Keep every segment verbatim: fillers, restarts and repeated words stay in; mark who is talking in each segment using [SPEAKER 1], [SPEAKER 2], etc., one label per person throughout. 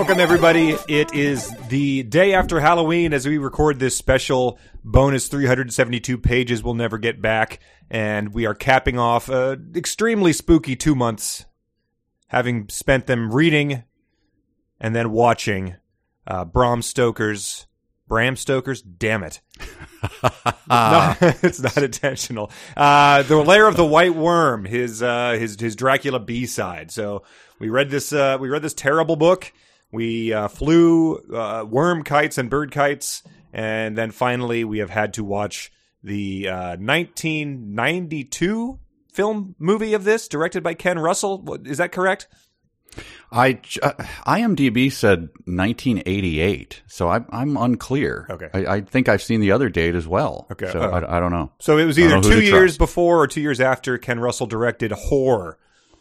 [SPEAKER 1] Welcome, everybody. It is the day after Halloween as we record this special bonus three hundred seventy-two pages we'll never get back, and we are capping off an extremely spooky two months, having spent them reading and then watching uh, Bram Stoker's... Bram Stoker's? Damn it. No, it's not intentional. Uh, the Lair of the White Worm, his uh, his his Dracula B-side. So we read this uh, we read this terrible book. We uh, flew uh, worm kites and bird kites, and then finally we have had to watch the uh, nineteen ninety-two film movie of this, directed by Ken Russell. Is that correct?
[SPEAKER 2] I uh, IMDb said nineteen eighty-eight, so I, I'm unclear.
[SPEAKER 1] Okay,
[SPEAKER 2] I, I think I've seen the other date as well.
[SPEAKER 1] Okay,
[SPEAKER 2] so
[SPEAKER 1] oh.
[SPEAKER 2] I, I don't know.
[SPEAKER 1] So it was either two years
[SPEAKER 2] trust.
[SPEAKER 1] before or two years after Ken Russell directed Whore,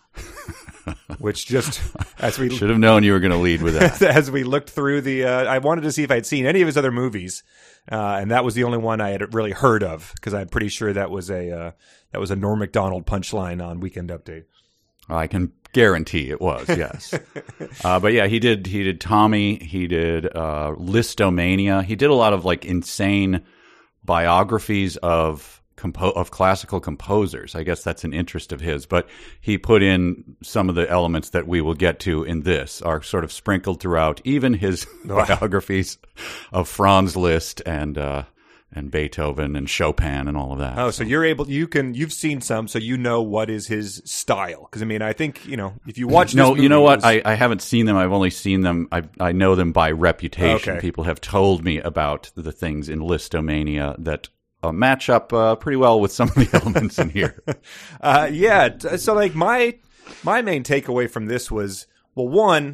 [SPEAKER 1] which just as we
[SPEAKER 2] should have known you were going to lead with that.
[SPEAKER 1] As we looked through the, uh, I wanted to see if I'd seen any of his other movies, uh, and that was the only one I had really heard of because I'm pretty sure that was a uh, that was a Norm Macdonald punchline on Weekend Update.
[SPEAKER 2] I can guarantee it was, yes. uh, but yeah, he did. He did Tommy. He did uh, Listomania. He did a lot of like insane biographies of compo- of classical composers. I guess that's an interest of his. But he put in some of the elements that we will get to in this are sort of sprinkled throughout, even his biographies of Franz Liszt and. Uh, And Beethoven and Chopin and all of that.
[SPEAKER 1] Oh, so you're able, you can, you've seen some, so you know what is his style. Because I mean, I think you know if you watch.
[SPEAKER 2] No,
[SPEAKER 1] this movie,
[SPEAKER 2] you know what?
[SPEAKER 1] was...
[SPEAKER 2] I, I haven't seen them. I've only seen them. I I know them by reputation.
[SPEAKER 1] Okay.
[SPEAKER 2] People have told me about the things in Listomania that uh, match up uh, pretty well with some of the elements in here.
[SPEAKER 1] uh, yeah. So like my my main takeaway from this was, well, one,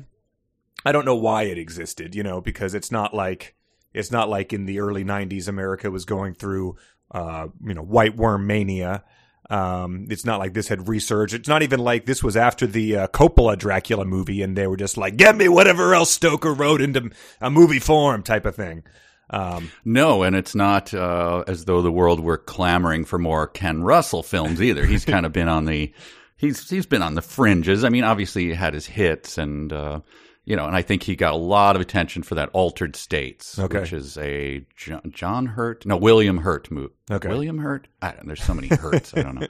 [SPEAKER 1] I don't know why it existed. You know, because it's not like. It's not like in the early nineties America was going through, uh, you know, white worm mania. Um, it's not like this had resurged. It's not even like this was after the uh, Coppola Dracula movie and they were just like, get me whatever else Stoker wrote into a movie form type of thing. Um,
[SPEAKER 2] no, and it's not uh, as though the world were clamoring for more Ken Russell films either. He's kind of been on the he's he's been on the fringes. I mean, obviously he had his hits and. Uh, You know, and I think he got a lot of attention for that Altered States,
[SPEAKER 1] okay.
[SPEAKER 2] which is a John, John Hurt, no, William Hurt movie.
[SPEAKER 1] Okay.
[SPEAKER 2] William Hurt? I don't, there's so many Hurts, I don't know.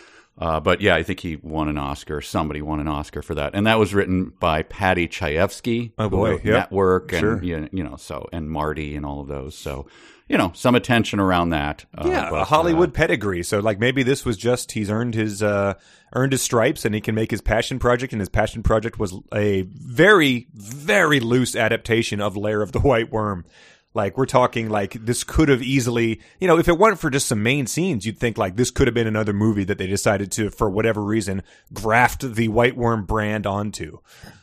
[SPEAKER 2] Uh, but yeah, I think he won an Oscar. Somebody won an Oscar for that. And that was written by Paddy Chayefsky.
[SPEAKER 1] Oh, boy.
[SPEAKER 2] Yep. Network and,
[SPEAKER 1] sure.
[SPEAKER 2] you, you know, so, and Marty and all of those. So, you know, some attention around that. Uh,
[SPEAKER 1] yeah,
[SPEAKER 2] but,
[SPEAKER 1] a Hollywood
[SPEAKER 2] uh,
[SPEAKER 1] pedigree. So, like, maybe this was just he's earned his uh, earned his stripes, and he can make his passion project. And his passion project was a very, very loose adaptation of Lair of the White Worm. Like, we're talking like this could have easily, you know, if it weren't for just some main scenes, you'd think like this could have been another movie that they decided to, for whatever reason, graft the White Worm brand onto.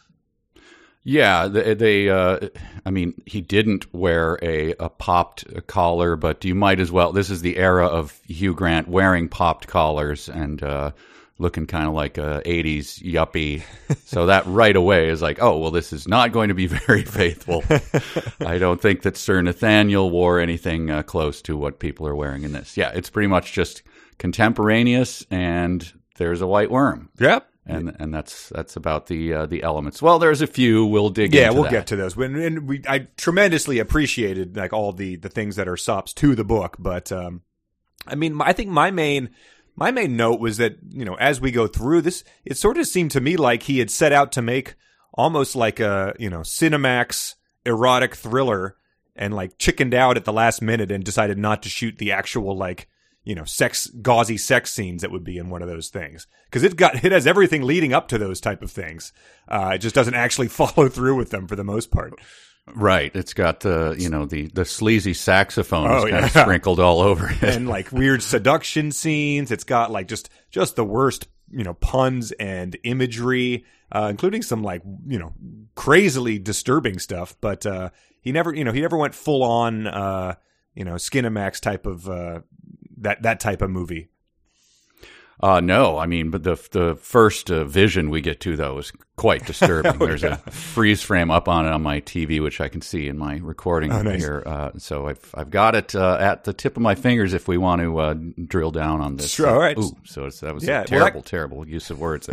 [SPEAKER 2] Yeah, they, they uh, I mean, he didn't wear a, a popped collar, but you might as well. This is the era of Hugh Grant wearing popped collars and uh, looking kind of like a eighties yuppie. So that right away is like, oh, well, this is not going to be very faithful. I don't think that Sir Nathaniel wore anything uh, close to what people are wearing in this. Yeah, it's pretty much just contemporaneous, and there's a white worm.
[SPEAKER 1] Yep.
[SPEAKER 2] And and that's that's about the uh, the elements. Well, there's a few. We'll dig
[SPEAKER 1] yeah,
[SPEAKER 2] into
[SPEAKER 1] we'll
[SPEAKER 2] that.
[SPEAKER 1] get to those. When and we, I tremendously appreciated like all the the things that are sops to the book. But um, I mean, I think my main my main note was that you know as we go through this, it sort of seemed to me like he had set out to make almost like a you know Cinemax erotic thriller, and like chickened out at the last minute and decided not to shoot the actual like. You know, sex, gauzy sex scenes that would be in one of those things. Because it got, it has everything leading up to those type of things. Uh, it just doesn't actually follow through with them for the most part.
[SPEAKER 2] Right. It's got the, you know, the, the sleazy saxophone
[SPEAKER 1] Oh,
[SPEAKER 2] is kind
[SPEAKER 1] yeah.
[SPEAKER 2] of sprinkled all over it.
[SPEAKER 1] And like weird seduction scenes. It's got like just, just the worst, you know, puns and imagery, uh, including some like, you know, crazily disturbing stuff. But, uh, he never, you know, he never went full on, uh, you know, Skinamax type of, uh, that that type of movie.
[SPEAKER 2] Uh, no, I mean, but the the first uh, vision we get to, though, is quite disturbing.
[SPEAKER 1] oh,
[SPEAKER 2] There's
[SPEAKER 1] yeah.
[SPEAKER 2] a freeze frame up on it on my T V, which I can see in my recording
[SPEAKER 1] oh, nice.
[SPEAKER 2] here. Uh, so I've I've got it uh, at the tip of my fingers if we want to uh, drill down on this.
[SPEAKER 1] Sure, all right.
[SPEAKER 2] Ooh, so it's, that was
[SPEAKER 1] Yeah,
[SPEAKER 2] a terrible,
[SPEAKER 1] well, that-
[SPEAKER 2] terrible use of words.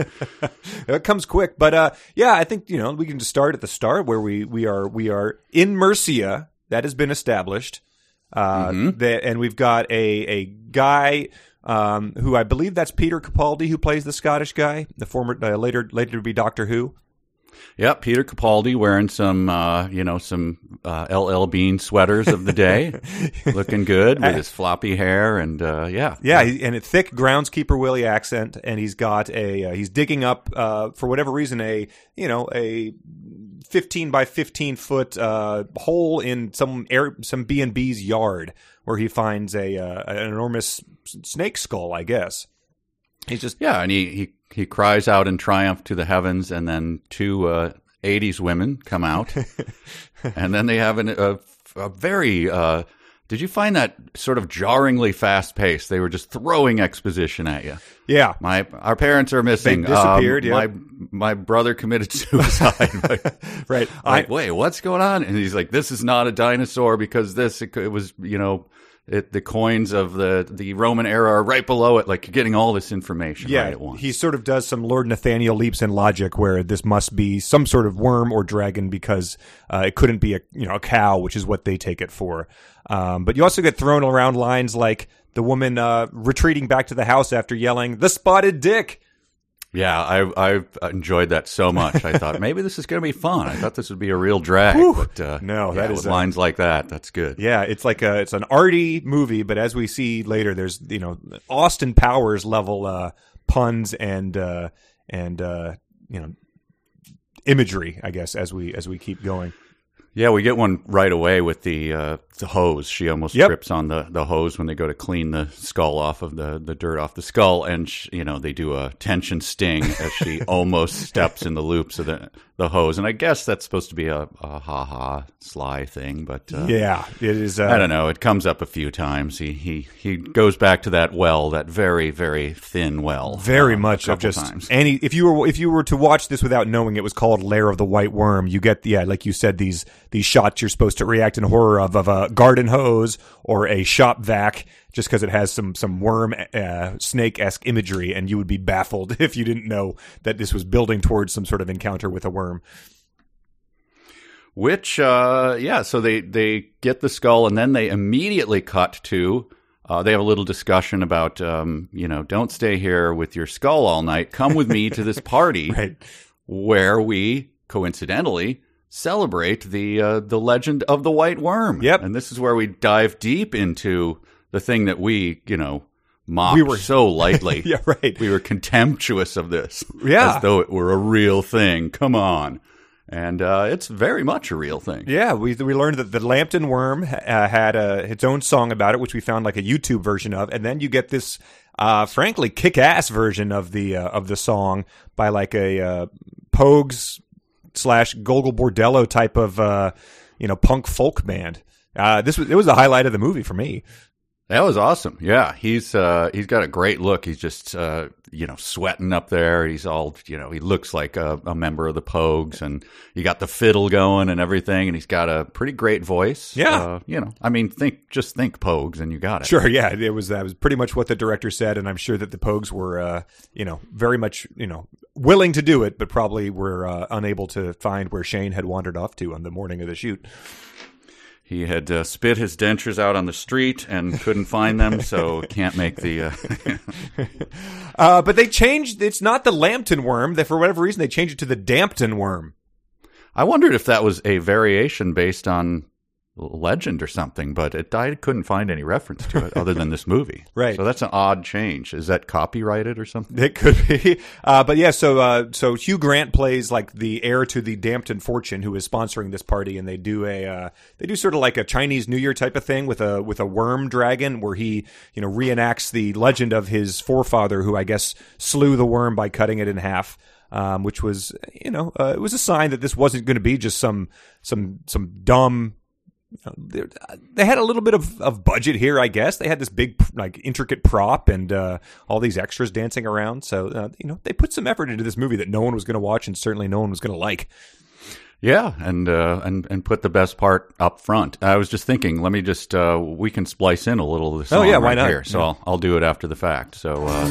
[SPEAKER 1] It comes quick, but uh, yeah, I think you know we can just start at the start where we we are we are in Mercia. That has been established, uh,
[SPEAKER 2] Mm-hmm.
[SPEAKER 1] that, and we've got a a guy. Um, who I believe that's Peter Capaldi, who plays the Scottish guy, the former uh, later later to be Doctor Who.
[SPEAKER 2] Yep, Peter Capaldi wearing some, uh, you know, some uh, L L Bean sweaters of the day, looking good with his floppy hair, and uh, yeah,
[SPEAKER 1] Yeah, he, and a thick groundskeeper Willie accent, and he's got a uh, he's digging up uh, for whatever reason a you know a fifteen by fifteen foot uh, hole in some air some B and B's yard where he finds a uh, an enormous snake skull, I guess. He's just
[SPEAKER 2] yeah, and he, he he cries out in triumph to the heavens, and then two uh, eighties women come out, and then they have an, a, a very. Uh, did you find that sort of jarringly fast pace? They were just throwing exposition at you.
[SPEAKER 1] yeah.
[SPEAKER 2] My our parents are missing.
[SPEAKER 1] They disappeared,
[SPEAKER 2] Um,
[SPEAKER 1] yeah.
[SPEAKER 2] My my brother committed suicide.
[SPEAKER 1] Right.
[SPEAKER 2] Like,
[SPEAKER 1] I,
[SPEAKER 2] wait, what's going on? And he's like, this is not a dinosaur because this it, it was, you know, it, the coins of the the Roman era are right below it. Like, you're getting all this information
[SPEAKER 1] yeah,
[SPEAKER 2] right at once.
[SPEAKER 1] he sort of does some Lord Nathaniel leaps in logic where this must be some sort of worm or dragon because uh, it couldn't be a you know a cow, which is what they take it for. Um, but you also get thrown around lines like the woman uh, retreating back to the house after yelling, "The spotted dick!"
[SPEAKER 2] Yeah, I I enjoyed that so much. I thought maybe this is going to be fun. I thought this would be a real drag.
[SPEAKER 1] Whew.
[SPEAKER 2] But uh,
[SPEAKER 1] No,
[SPEAKER 2] yeah,
[SPEAKER 1] that is
[SPEAKER 2] with
[SPEAKER 1] a-
[SPEAKER 2] lines like that. That's good.
[SPEAKER 1] Yeah, it's like a it's an arty movie, but as we see later, there's you know Austin Powers level uh, puns and uh, and uh, you know imagery, I guess, as we as we keep going.
[SPEAKER 2] Yeah, we get one right away with the uh, the hose. She almost
[SPEAKER 1] Yep.
[SPEAKER 2] trips on the, the hose when they go to clean the skull off of the, the dirt off the skull, and sh you know they do a tension sting as she almost steps in the loops of the the hose. And I guess that's supposed to be a, a ha ha sly thing, but uh,
[SPEAKER 1] Yeah, it is. Uh,
[SPEAKER 2] I don't know. It comes up a few times. He he he goes back to that well, that very very thin well,
[SPEAKER 1] Very
[SPEAKER 2] uh,
[SPEAKER 1] much
[SPEAKER 2] a
[SPEAKER 1] of
[SPEAKER 2] couple
[SPEAKER 1] just
[SPEAKER 2] times.
[SPEAKER 1] any. If you were if you were to watch this without knowing it was called Lair of the White Worm, you get yeah, like you said, these these shots you're supposed to react in horror of of a garden hose or a shop vac, just because it has some some worm uh, snake esque imagery, and you would be baffled if you didn't know that this was building towards some sort of encounter with a worm.
[SPEAKER 2] Which, uh, yeah, so they, they get the skull, and then they immediately cut to, uh, they have a little discussion about, um, you know, don't stay here with your skull all night. Come with me to this party
[SPEAKER 1] Right.
[SPEAKER 2] where we, coincidentally, celebrate the uh, the legend of the White Worm.
[SPEAKER 1] Yep.
[SPEAKER 2] And this is where we dive deep into the thing that we, you know, mocked
[SPEAKER 1] We were-
[SPEAKER 2] so lightly.
[SPEAKER 1] Yeah, right.
[SPEAKER 2] We were contemptuous of this.
[SPEAKER 1] Yeah.
[SPEAKER 2] As though it were a real thing. Come on. And uh, it's very much a real thing.
[SPEAKER 1] Yeah, we we learned that the Lambton Worm uh, had a, its own song about it, which we found like a YouTube version of, and then you get this, uh, frankly, kick-ass version of the uh, of the song by like a uh, Pogues slash Gogol Bordello type of uh, you know punk folk band. Uh, this was it was the highlight of the movie for me.
[SPEAKER 2] That was awesome. Yeah, he's uh, he's got a great look. He's just uh, you know sweating up there. He's all you know. He looks like a, a member of the Pogues, and he got the fiddle going and everything. And he's got a pretty great voice.
[SPEAKER 1] Yeah.
[SPEAKER 2] uh, you know. I mean, think just think Pogues, and you got it.
[SPEAKER 1] Sure, yeah, it was that was pretty much what the director said, and I'm sure that the Pogues were uh, you know very much you know willing to do it, but probably were uh, unable to find where Shane had wandered off to on the morning of the shoot.
[SPEAKER 2] He had uh, spit his dentures out on the street and couldn't find them, so can't make the. Uh,
[SPEAKER 1] Uh, but they changed. It's not the Lambton Worm. That for whatever reason they changed it to the Dampton Worm.
[SPEAKER 2] I wondered if that was a variation based on legend or something, but it I couldn't find any reference to it other than this movie.
[SPEAKER 1] Right.
[SPEAKER 2] So that's an odd change. Is that copyrighted or something?
[SPEAKER 1] It could be, uh, but yeah. So, uh, so Hugh Grant plays like the heir to the Dampton fortune, who is sponsoring this party, and they do a uh, they do sort of like a Chinese New Year type of thing with a with a worm dragon, where he you know reenacts the legend of his forefather, who I guess slew the worm by cutting it in half. Um, which was you know uh, it was a sign that this wasn't going to be just some some some dumb you know, they, they had a little bit of, of budget here, I guess. They had this big, like, intricate prop and uh, all these extras dancing around. So, uh, you know, they put some effort into this movie that no one was going to watch and certainly no one was going to like.
[SPEAKER 2] Yeah, and uh, and and put the best part up front. I was just thinking, let me just uh, we can splice in a little of the song
[SPEAKER 1] oh, yeah, why
[SPEAKER 2] right
[SPEAKER 1] not?
[SPEAKER 2] here. So
[SPEAKER 1] yeah.
[SPEAKER 2] I'll I'll do it after the fact. So. Uh,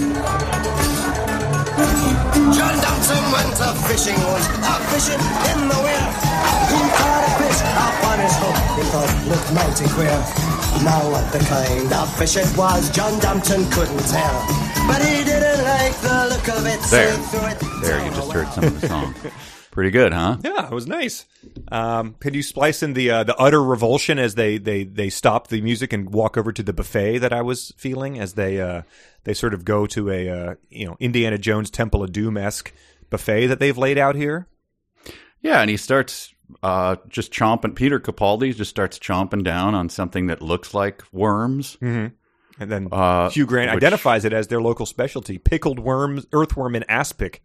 [SPEAKER 3] John Dobson went a fishing once, a fishing in the weir. He caught a fish up on his hook, he thought it looked mighty queer. Now what the kind of fish it was, John Dobson couldn't tell. But he didn't like the look of it,
[SPEAKER 2] there,
[SPEAKER 3] so he threw it
[SPEAKER 2] there, you just heard some of the song. Pretty good, huh?
[SPEAKER 1] Yeah, it was nice. Um, could you splice in the uh, the utter revulsion as they, they, they stop the music and walk over to the buffet that I was feeling as they uh, they sort of go to a uh, you know Indiana Jones Temple of Doom-esque buffet that they've laid out here?
[SPEAKER 2] Yeah, and he starts uh, just chomping. Peter Capaldi just starts chomping down on something that looks like worms.
[SPEAKER 1] Mm-hmm. And then
[SPEAKER 2] Uh,
[SPEAKER 1] Hugh Grant
[SPEAKER 2] which-
[SPEAKER 1] identifies it as their local specialty: pickled worms, earthworm, and aspic.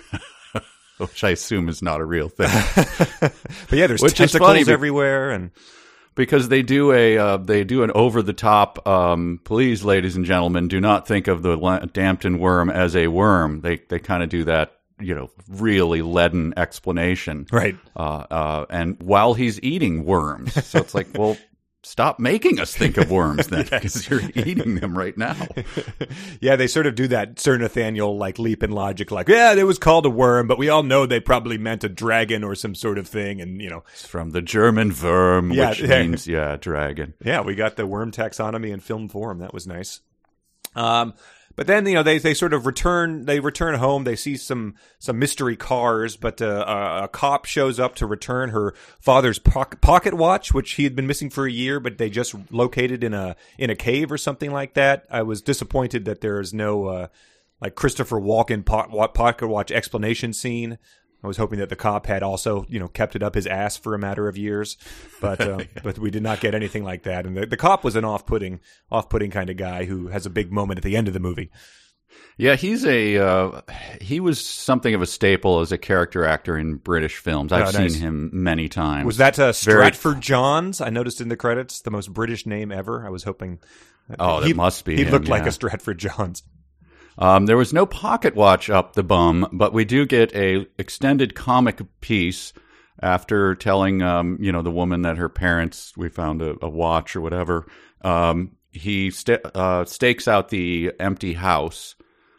[SPEAKER 2] Which I assume is not a real thing.
[SPEAKER 1] But yeah, there's
[SPEAKER 2] Which is
[SPEAKER 1] tentacles
[SPEAKER 2] funny be-
[SPEAKER 1] everywhere, and
[SPEAKER 2] Because they do a uh, they do an over the top. Um, please, ladies and gentlemen, do not think of the La- Dampton worm as a worm. They they kind of do that, you know, really leaden explanation,
[SPEAKER 1] right.
[SPEAKER 2] Uh, uh, and while he's eating worms, so it's like, well, stop making us think of worms then, because you're eating them right now.
[SPEAKER 1] Yeah, they sort of do that Sir Nathaniel like leap in logic, like, yeah, it was called a worm, but we all know they probably meant a dragon or some sort of thing, and you know,
[SPEAKER 2] It's from the German Wurm,
[SPEAKER 1] Yeah,
[SPEAKER 2] which
[SPEAKER 1] yeah.
[SPEAKER 2] means yeah, dragon.
[SPEAKER 1] yeah, we got the worm taxonomy in film form. That was nice. Um, but then you know they they sort of return they return home. They see some some mystery cars, but uh, a, a cop shows up to return her father's poc- pocket watch, which he had been missing for a year, but they just located in a in a cave or something like that. I was disappointed that there is no uh, like Christopher Walken po- pocket watch explanation scene. I was hoping that the cop had also, you know, kept it up his ass for a matter of years, but um, but we did not get anything like that. And the, the cop was an off-putting, off-putting kind of guy who has a big moment at the end of the movie.
[SPEAKER 2] Yeah, he's a uh, he was something of a staple as a character actor in British films. I've
[SPEAKER 1] Oh, nice.
[SPEAKER 2] seen him many times.
[SPEAKER 1] Was that uh,
[SPEAKER 2] Very-
[SPEAKER 1] Stratford Johns? I noticed in the credits, the most British name ever. I was hoping.
[SPEAKER 2] Oh, that
[SPEAKER 1] he,
[SPEAKER 2] must be
[SPEAKER 1] He
[SPEAKER 2] him,
[SPEAKER 1] looked like
[SPEAKER 2] yeah.
[SPEAKER 1] a Stratford Johns.
[SPEAKER 2] Um, there was no pocket watch up the bum, but we do get a extended comic piece after telling, um, you know, the woman that her parents, we found a, a watch or whatever. Um, he st- uh, stakes out the empty house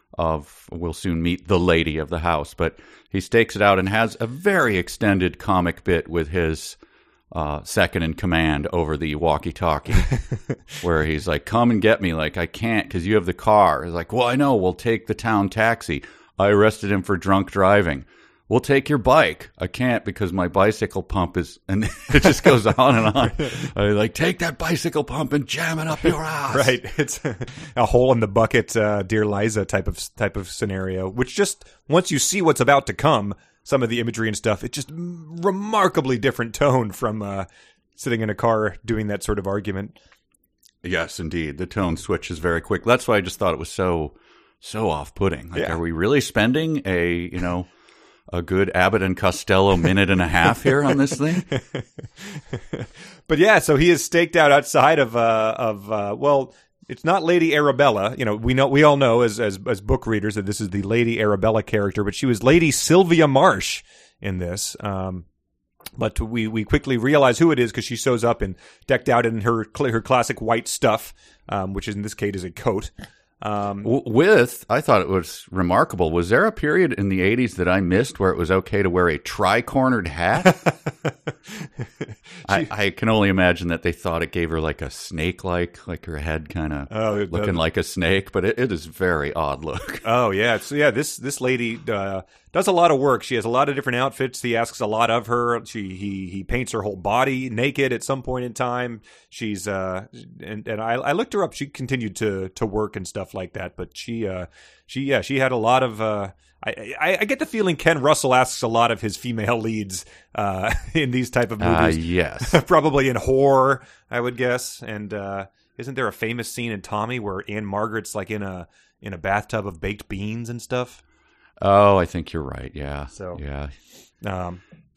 [SPEAKER 2] of, we'll soon meet the lady of the house, but he stakes it out and has a very extended comic bit with his uh, second in command over the walkie-talkie, where he's like, come and get me. Like, I can't because you have the car. He's like, well, I know. We'll take the town taxi. I arrested him for drunk driving. We'll take your bike. I can't because my bicycle pump is, and it just goes on and on. I like, take that bicycle pump and jam it up your ass.
[SPEAKER 1] Right, it's a hole in the bucket, uh, Dear Liza type of type of scenario. Which just once you see what's about to come, some of the imagery and stuff, it's just remarkably different tone from uh, sitting in a car doing that sort of argument.
[SPEAKER 2] Yes, indeed. The tone switch is very quick. That's why I just thought it was so, so off-putting. Like,
[SPEAKER 1] Yeah.
[SPEAKER 2] are we really spending a, you know, a good Abbott and Costello minute and a half here on this thing?
[SPEAKER 1] But yeah, so he is staked out outside of uh, of uh, well, it's not Lady Arabella. You know, we know we all know as as as book readers that this is the Lady Arabella character, but she was Lady Sylvia Marsh in this. Um, but we we quickly realize who it is because she shows up and decked out in her cl- her classic white stuff, um, which in this case is a coat. Um,
[SPEAKER 2] W- With, I thought it was remarkable. Was there a period in the eighties that I missed where it was okay to wear a tri-cornered hat? I, I can only imagine that they thought it gave her like a snake-like, like her head kind of
[SPEAKER 1] Oh, it-
[SPEAKER 2] looking like a snake, but it, it is very odd look.
[SPEAKER 1] Oh yeah, so yeah, this this lady uh, does a lot of work. She has a lot of different outfits. He asks a lot of her. She he he paints her whole body naked at some point in time. She's uh and and I, I looked her up. She continued to to work and stuff like that. But she uh she yeah she had a lot of. Uh, I, I I get the feeling Ken Russell asks a lot of his female leads uh, in these type of
[SPEAKER 2] Uh,
[SPEAKER 1] movies.
[SPEAKER 2] yes.
[SPEAKER 1] Probably in horror, I would guess. And uh, isn't there a famous scene in Tommy where Anne Margaret's like in a in a bathtub of baked beans and stuff?
[SPEAKER 2] Oh, I think you're right. Yeah.
[SPEAKER 1] So-
[SPEAKER 2] yeah.
[SPEAKER 1] Um,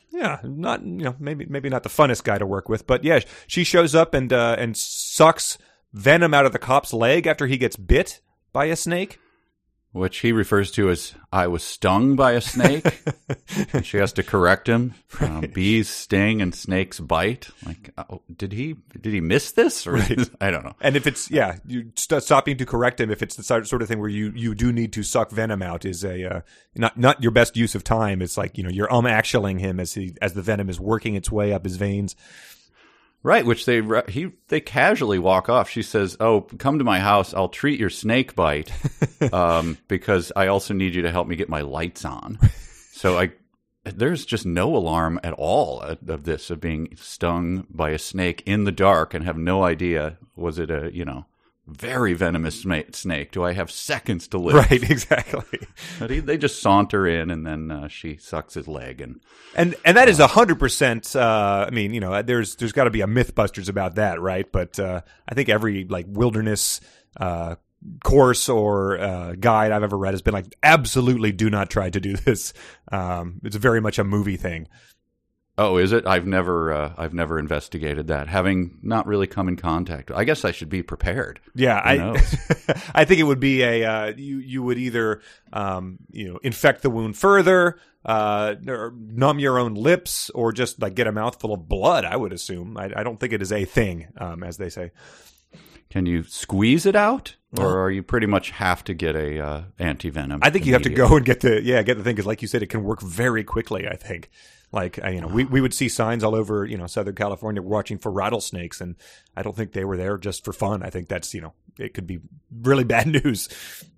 [SPEAKER 1] Yeah, not you know maybe maybe not the funnest guy to work with, but yeah, she shows up and uh, and sucks venom out of the cop's leg after he gets bit by a snake.
[SPEAKER 2] Which he refers to as, I was stung by a snake. And she has to correct him. Um, bees sting and snakes bite. Like, oh, did he did he miss this? Or
[SPEAKER 1] Right.
[SPEAKER 2] is, I don't know.
[SPEAKER 1] And if it's, yeah, you st- stopping to correct him, if it's the sort sort of thing where you, you do need to suck venom out is a, uh, not, not your best use of time. It's like, you know, you're um-actualing him as he, as the venom is working its way up his veins.
[SPEAKER 2] Right, which they he they casually walk off. She says, "Oh, come to my house. I'll treat your snake bite, um, because I also need you to help me get my lights on." So I, there's just no alarm at all of this of being stung by a snake in the dark and have no idea, was it a you know very venomous sma- snake? Do I have seconds to live?
[SPEAKER 1] Right, exactly.
[SPEAKER 2] But he, they just saunter in, and then uh, she sucks his leg, and
[SPEAKER 1] And and that is a hundred percent. I mean, you know, there's there's got to be a MythBusters about that, right? But uh, I think every like wilderness uh, course or uh, guide I've ever read has been like, absolutely do not try to do this. Um, it's very much a movie thing.
[SPEAKER 2] oh, is it? I've never uh, I've never investigated that, having not really come in contact. I guess I should be prepared.
[SPEAKER 1] Yeah,
[SPEAKER 2] Who
[SPEAKER 1] I
[SPEAKER 2] knows?
[SPEAKER 1] I think it would be a uh, you you would either um, you know infect the wound further, uh, or numb your own lips, or just like get a mouthful of blood. I would assume. I, I don't think it is a thing, um, as they say.
[SPEAKER 2] Can you squeeze it out, or are you pretty much have to get a uh, anti venom?
[SPEAKER 1] I think you have to go and get the yeah get the thing because, like you said, it can work very quickly. I think. Like, uh, you know, we, we would see signs all over, you know, Southern California watching for rattlesnakes, and I don't think they were there just for fun. I think that's, you know, it could be really bad news.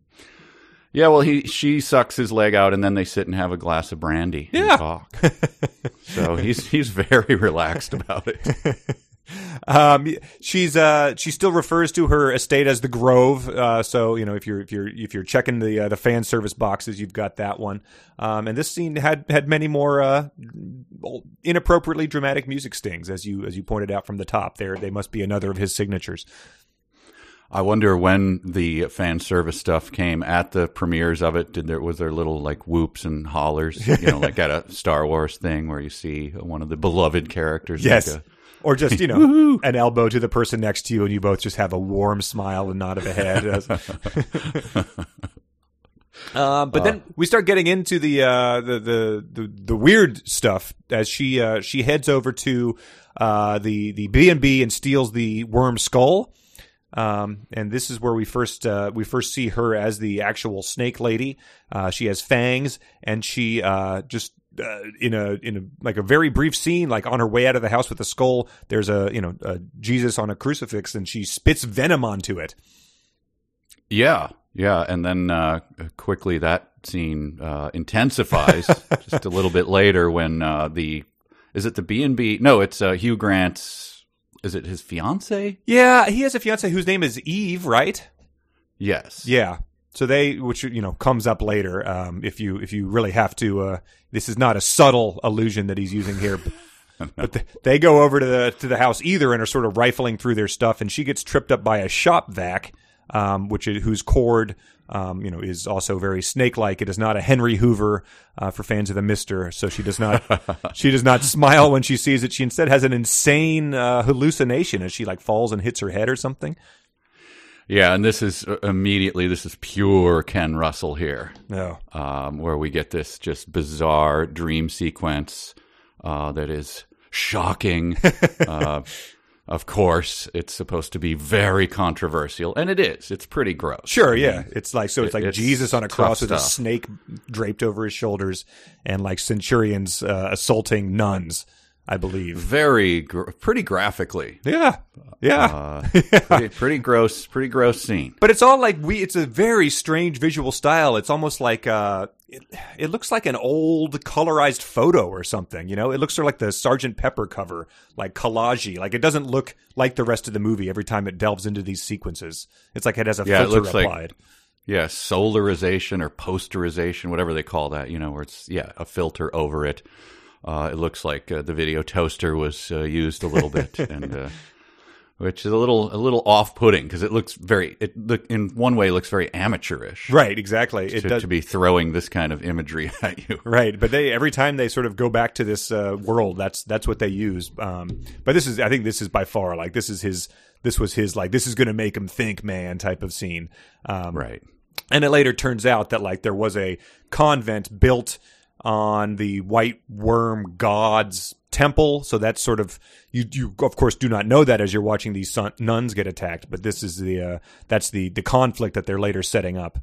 [SPEAKER 2] Yeah, well, he she sucks his leg out, and then they sit and have a glass of brandy
[SPEAKER 1] Yeah.
[SPEAKER 2] and talk. So he's he's very relaxed about it.
[SPEAKER 1] Um, she's uh, she still refers to her estate as the Grove. Uh, so you know, if you're if you're if you're checking the uh, the fan service boxes, you've got that one. Um, and this scene had had many more uh, inappropriately dramatic music stings, as you as you pointed out from the top. There, they must be another of his signatures.
[SPEAKER 2] I wonder when the fan service stuff came at the premieres of it. Did there was there little like whoops and hollers, you know, like at a Star Wars thing where you see one of the beloved characters.
[SPEAKER 1] Yes.
[SPEAKER 2] Like a,
[SPEAKER 1] Or just, you know, an elbow to the person next to you, and you both just have a warm smile and nod of the head. um, but then we start getting into the, uh, the, the the the weird stuff as she uh, she heads over to uh, the the B and B and steals the worm skull. Um, and this is where we first uh, we first see her as the actual snake lady. Uh, she has fangs, and she uh, just. Uh, in a in a like a very brief scene, like on her way out of the house with the skull, there's a you know a Jesus on a crucifix, and she spits venom onto it.
[SPEAKER 2] Yeah, yeah, and then uh, quickly that scene uh, intensifies just a little bit later when uh, the is it the B and B? No, it's uh, Hugh Grant's. Is it his fiance?
[SPEAKER 1] Yeah, he has a fiance whose name is Eve, right?
[SPEAKER 2] Yes.
[SPEAKER 1] Yeah. So they, which you know, comes up later. Um, if you if you really have to, uh, this is not a subtle allusion that he's using here. But, but the, they go over to the to the house either and are sort of rifling through their stuff, and she gets tripped up by a shop vac, um, which is, whose cord, um, you know, is also very snake-like. It is not a Henry Hoover uh, for fans of the Mister. So she does not she does not smile when she sees it. She instead has an insane uh, hallucination as she like falls and hits her head or something.
[SPEAKER 2] Yeah, and this is uh, immediately, this is pure Ken Russell here.
[SPEAKER 1] No.
[SPEAKER 2] Um, where we get this just bizarre dream sequence uh, that is shocking. uh, of course, it's supposed to be very controversial, and it is. It's pretty gross.
[SPEAKER 1] Sure, yeah. It's like, so it's like
[SPEAKER 2] It's
[SPEAKER 1] Jesus on a
[SPEAKER 2] tough
[SPEAKER 1] cross with a
[SPEAKER 2] stuff.
[SPEAKER 1] snake draped over his shoulders and like centurions uh, assaulting nuns, I believe.
[SPEAKER 2] Very, gr- pretty graphically.
[SPEAKER 1] Yeah. Yeah.
[SPEAKER 2] Uh, pretty, pretty gross, pretty gross scene.
[SPEAKER 1] But it's all like we, it's a very strange visual style. It's almost like, uh, it, it looks like an old colorized photo or something, you know? It looks sort of like the Sergeant Pepper cover, like collage-y. Like it doesn't look like the rest of the movie every time it delves into these sequences. It's like it has a
[SPEAKER 2] Yeah, it
[SPEAKER 1] filter
[SPEAKER 2] looks
[SPEAKER 1] applied.
[SPEAKER 2] like, yeah, solarization or posterization, whatever they call that, you know, where it's, yeah, a filter over it. Uh, it looks like uh, the video toaster was uh, used a little bit. and uh, which is a little a little off-putting because it looks very it look in one way looks very amateurish.
[SPEAKER 1] Right, exactly. It
[SPEAKER 2] to,
[SPEAKER 1] does
[SPEAKER 2] to be throwing this kind of imagery at you.
[SPEAKER 1] Right, but they every time they sort of go back to this uh, world, that's that's what they use. Um, but this is, I think, this is by far like this is his. This was his like this is going to make him think, man, type of scene. Um,
[SPEAKER 2] right.
[SPEAKER 1] And it later turns out that like there was a convent built on the White Worm God's temple. So that's sort of you. You of course do not know that as you're watching these son, nuns get attacked. But this is the uh, that's the the conflict that they're later setting up.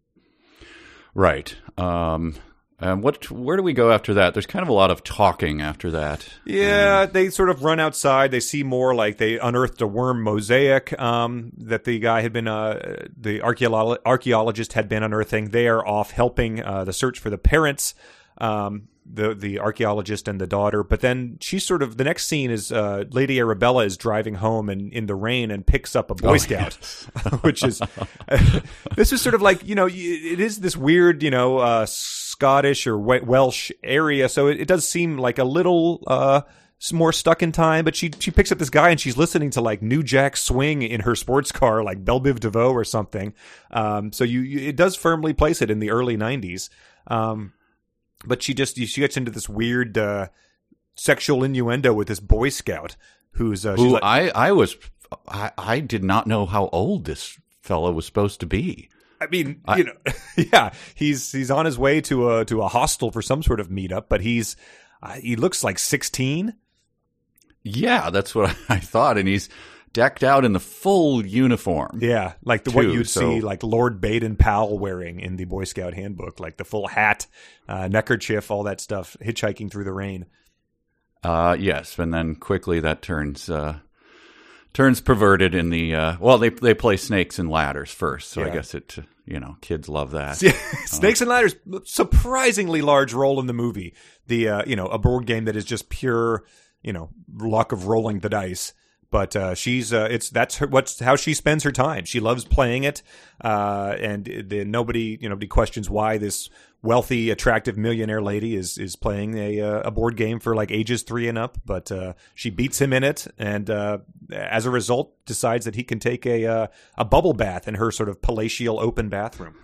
[SPEAKER 2] Right. Um, um, what? Where do we go after that? There's kind of a lot of talking after that.
[SPEAKER 1] Yeah,
[SPEAKER 2] um,
[SPEAKER 1] they sort of run outside. They see more like they unearthed a worm mosaic um, that the guy had been, uh, the archeolo- archaeologist had been unearthing. They are off helping uh, the search for the parents, um, the the archaeologist and the daughter. But then she's sort of, the next scene is uh, Lady Arabella is driving home and in the rain and picks up a Boy
[SPEAKER 2] oh,
[SPEAKER 1] Scout,
[SPEAKER 2] yes.
[SPEAKER 1] which is, this is sort of like, you know, it is this weird, you know, uh, Scottish or Welsh area, so it, it does seem like a little uh, more stuck in time. But she she picks up this guy and she's listening to like New Jack Swing in her sports car, like Belle Biv DeVoe or something. Um, so you, you it does firmly place it in the early nineties. Um, but she just she gets into this weird uh, sexual innuendo with this Boy Scout who's uh, she's
[SPEAKER 2] who
[SPEAKER 1] like,
[SPEAKER 2] I I was I I did not know how old this fellow was supposed to be.
[SPEAKER 1] I mean,
[SPEAKER 2] I,
[SPEAKER 1] you know, yeah, he's he's on his way to a to a hostel for some sort of meetup, but he's uh, he looks like sixteen.
[SPEAKER 2] Yeah, that's what I thought, and he's decked out in the full uniform.
[SPEAKER 1] Yeah, like the
[SPEAKER 2] too,
[SPEAKER 1] what you'd
[SPEAKER 2] so.
[SPEAKER 1] see like Lord Baden Powell wearing in the Boy Scout handbook, like the full hat, uh, neckerchief, all that stuff, hitchhiking through the rain.
[SPEAKER 2] Uh, yes, and then quickly that turns uh, turns perverted in the uh, well, they they play snakes and ladders first, so
[SPEAKER 1] yeah.
[SPEAKER 2] I guess it you know kids love that.
[SPEAKER 1] Snakes and ladders, surprisingly large role in the movie. The uh, you know a board game that is just pure you know luck of rolling the dice. But uh, she's uh, it's that's her, what's how she spends her time. She loves playing it, uh, and the, nobody you know nobody questions why this wealthy, attractive millionaire lady is is playing a a board game for like ages three and up. But uh, she beats him in it, and uh, as a result, decides that he can take a uh, a bubble bath in her sort of palatial open bathroom.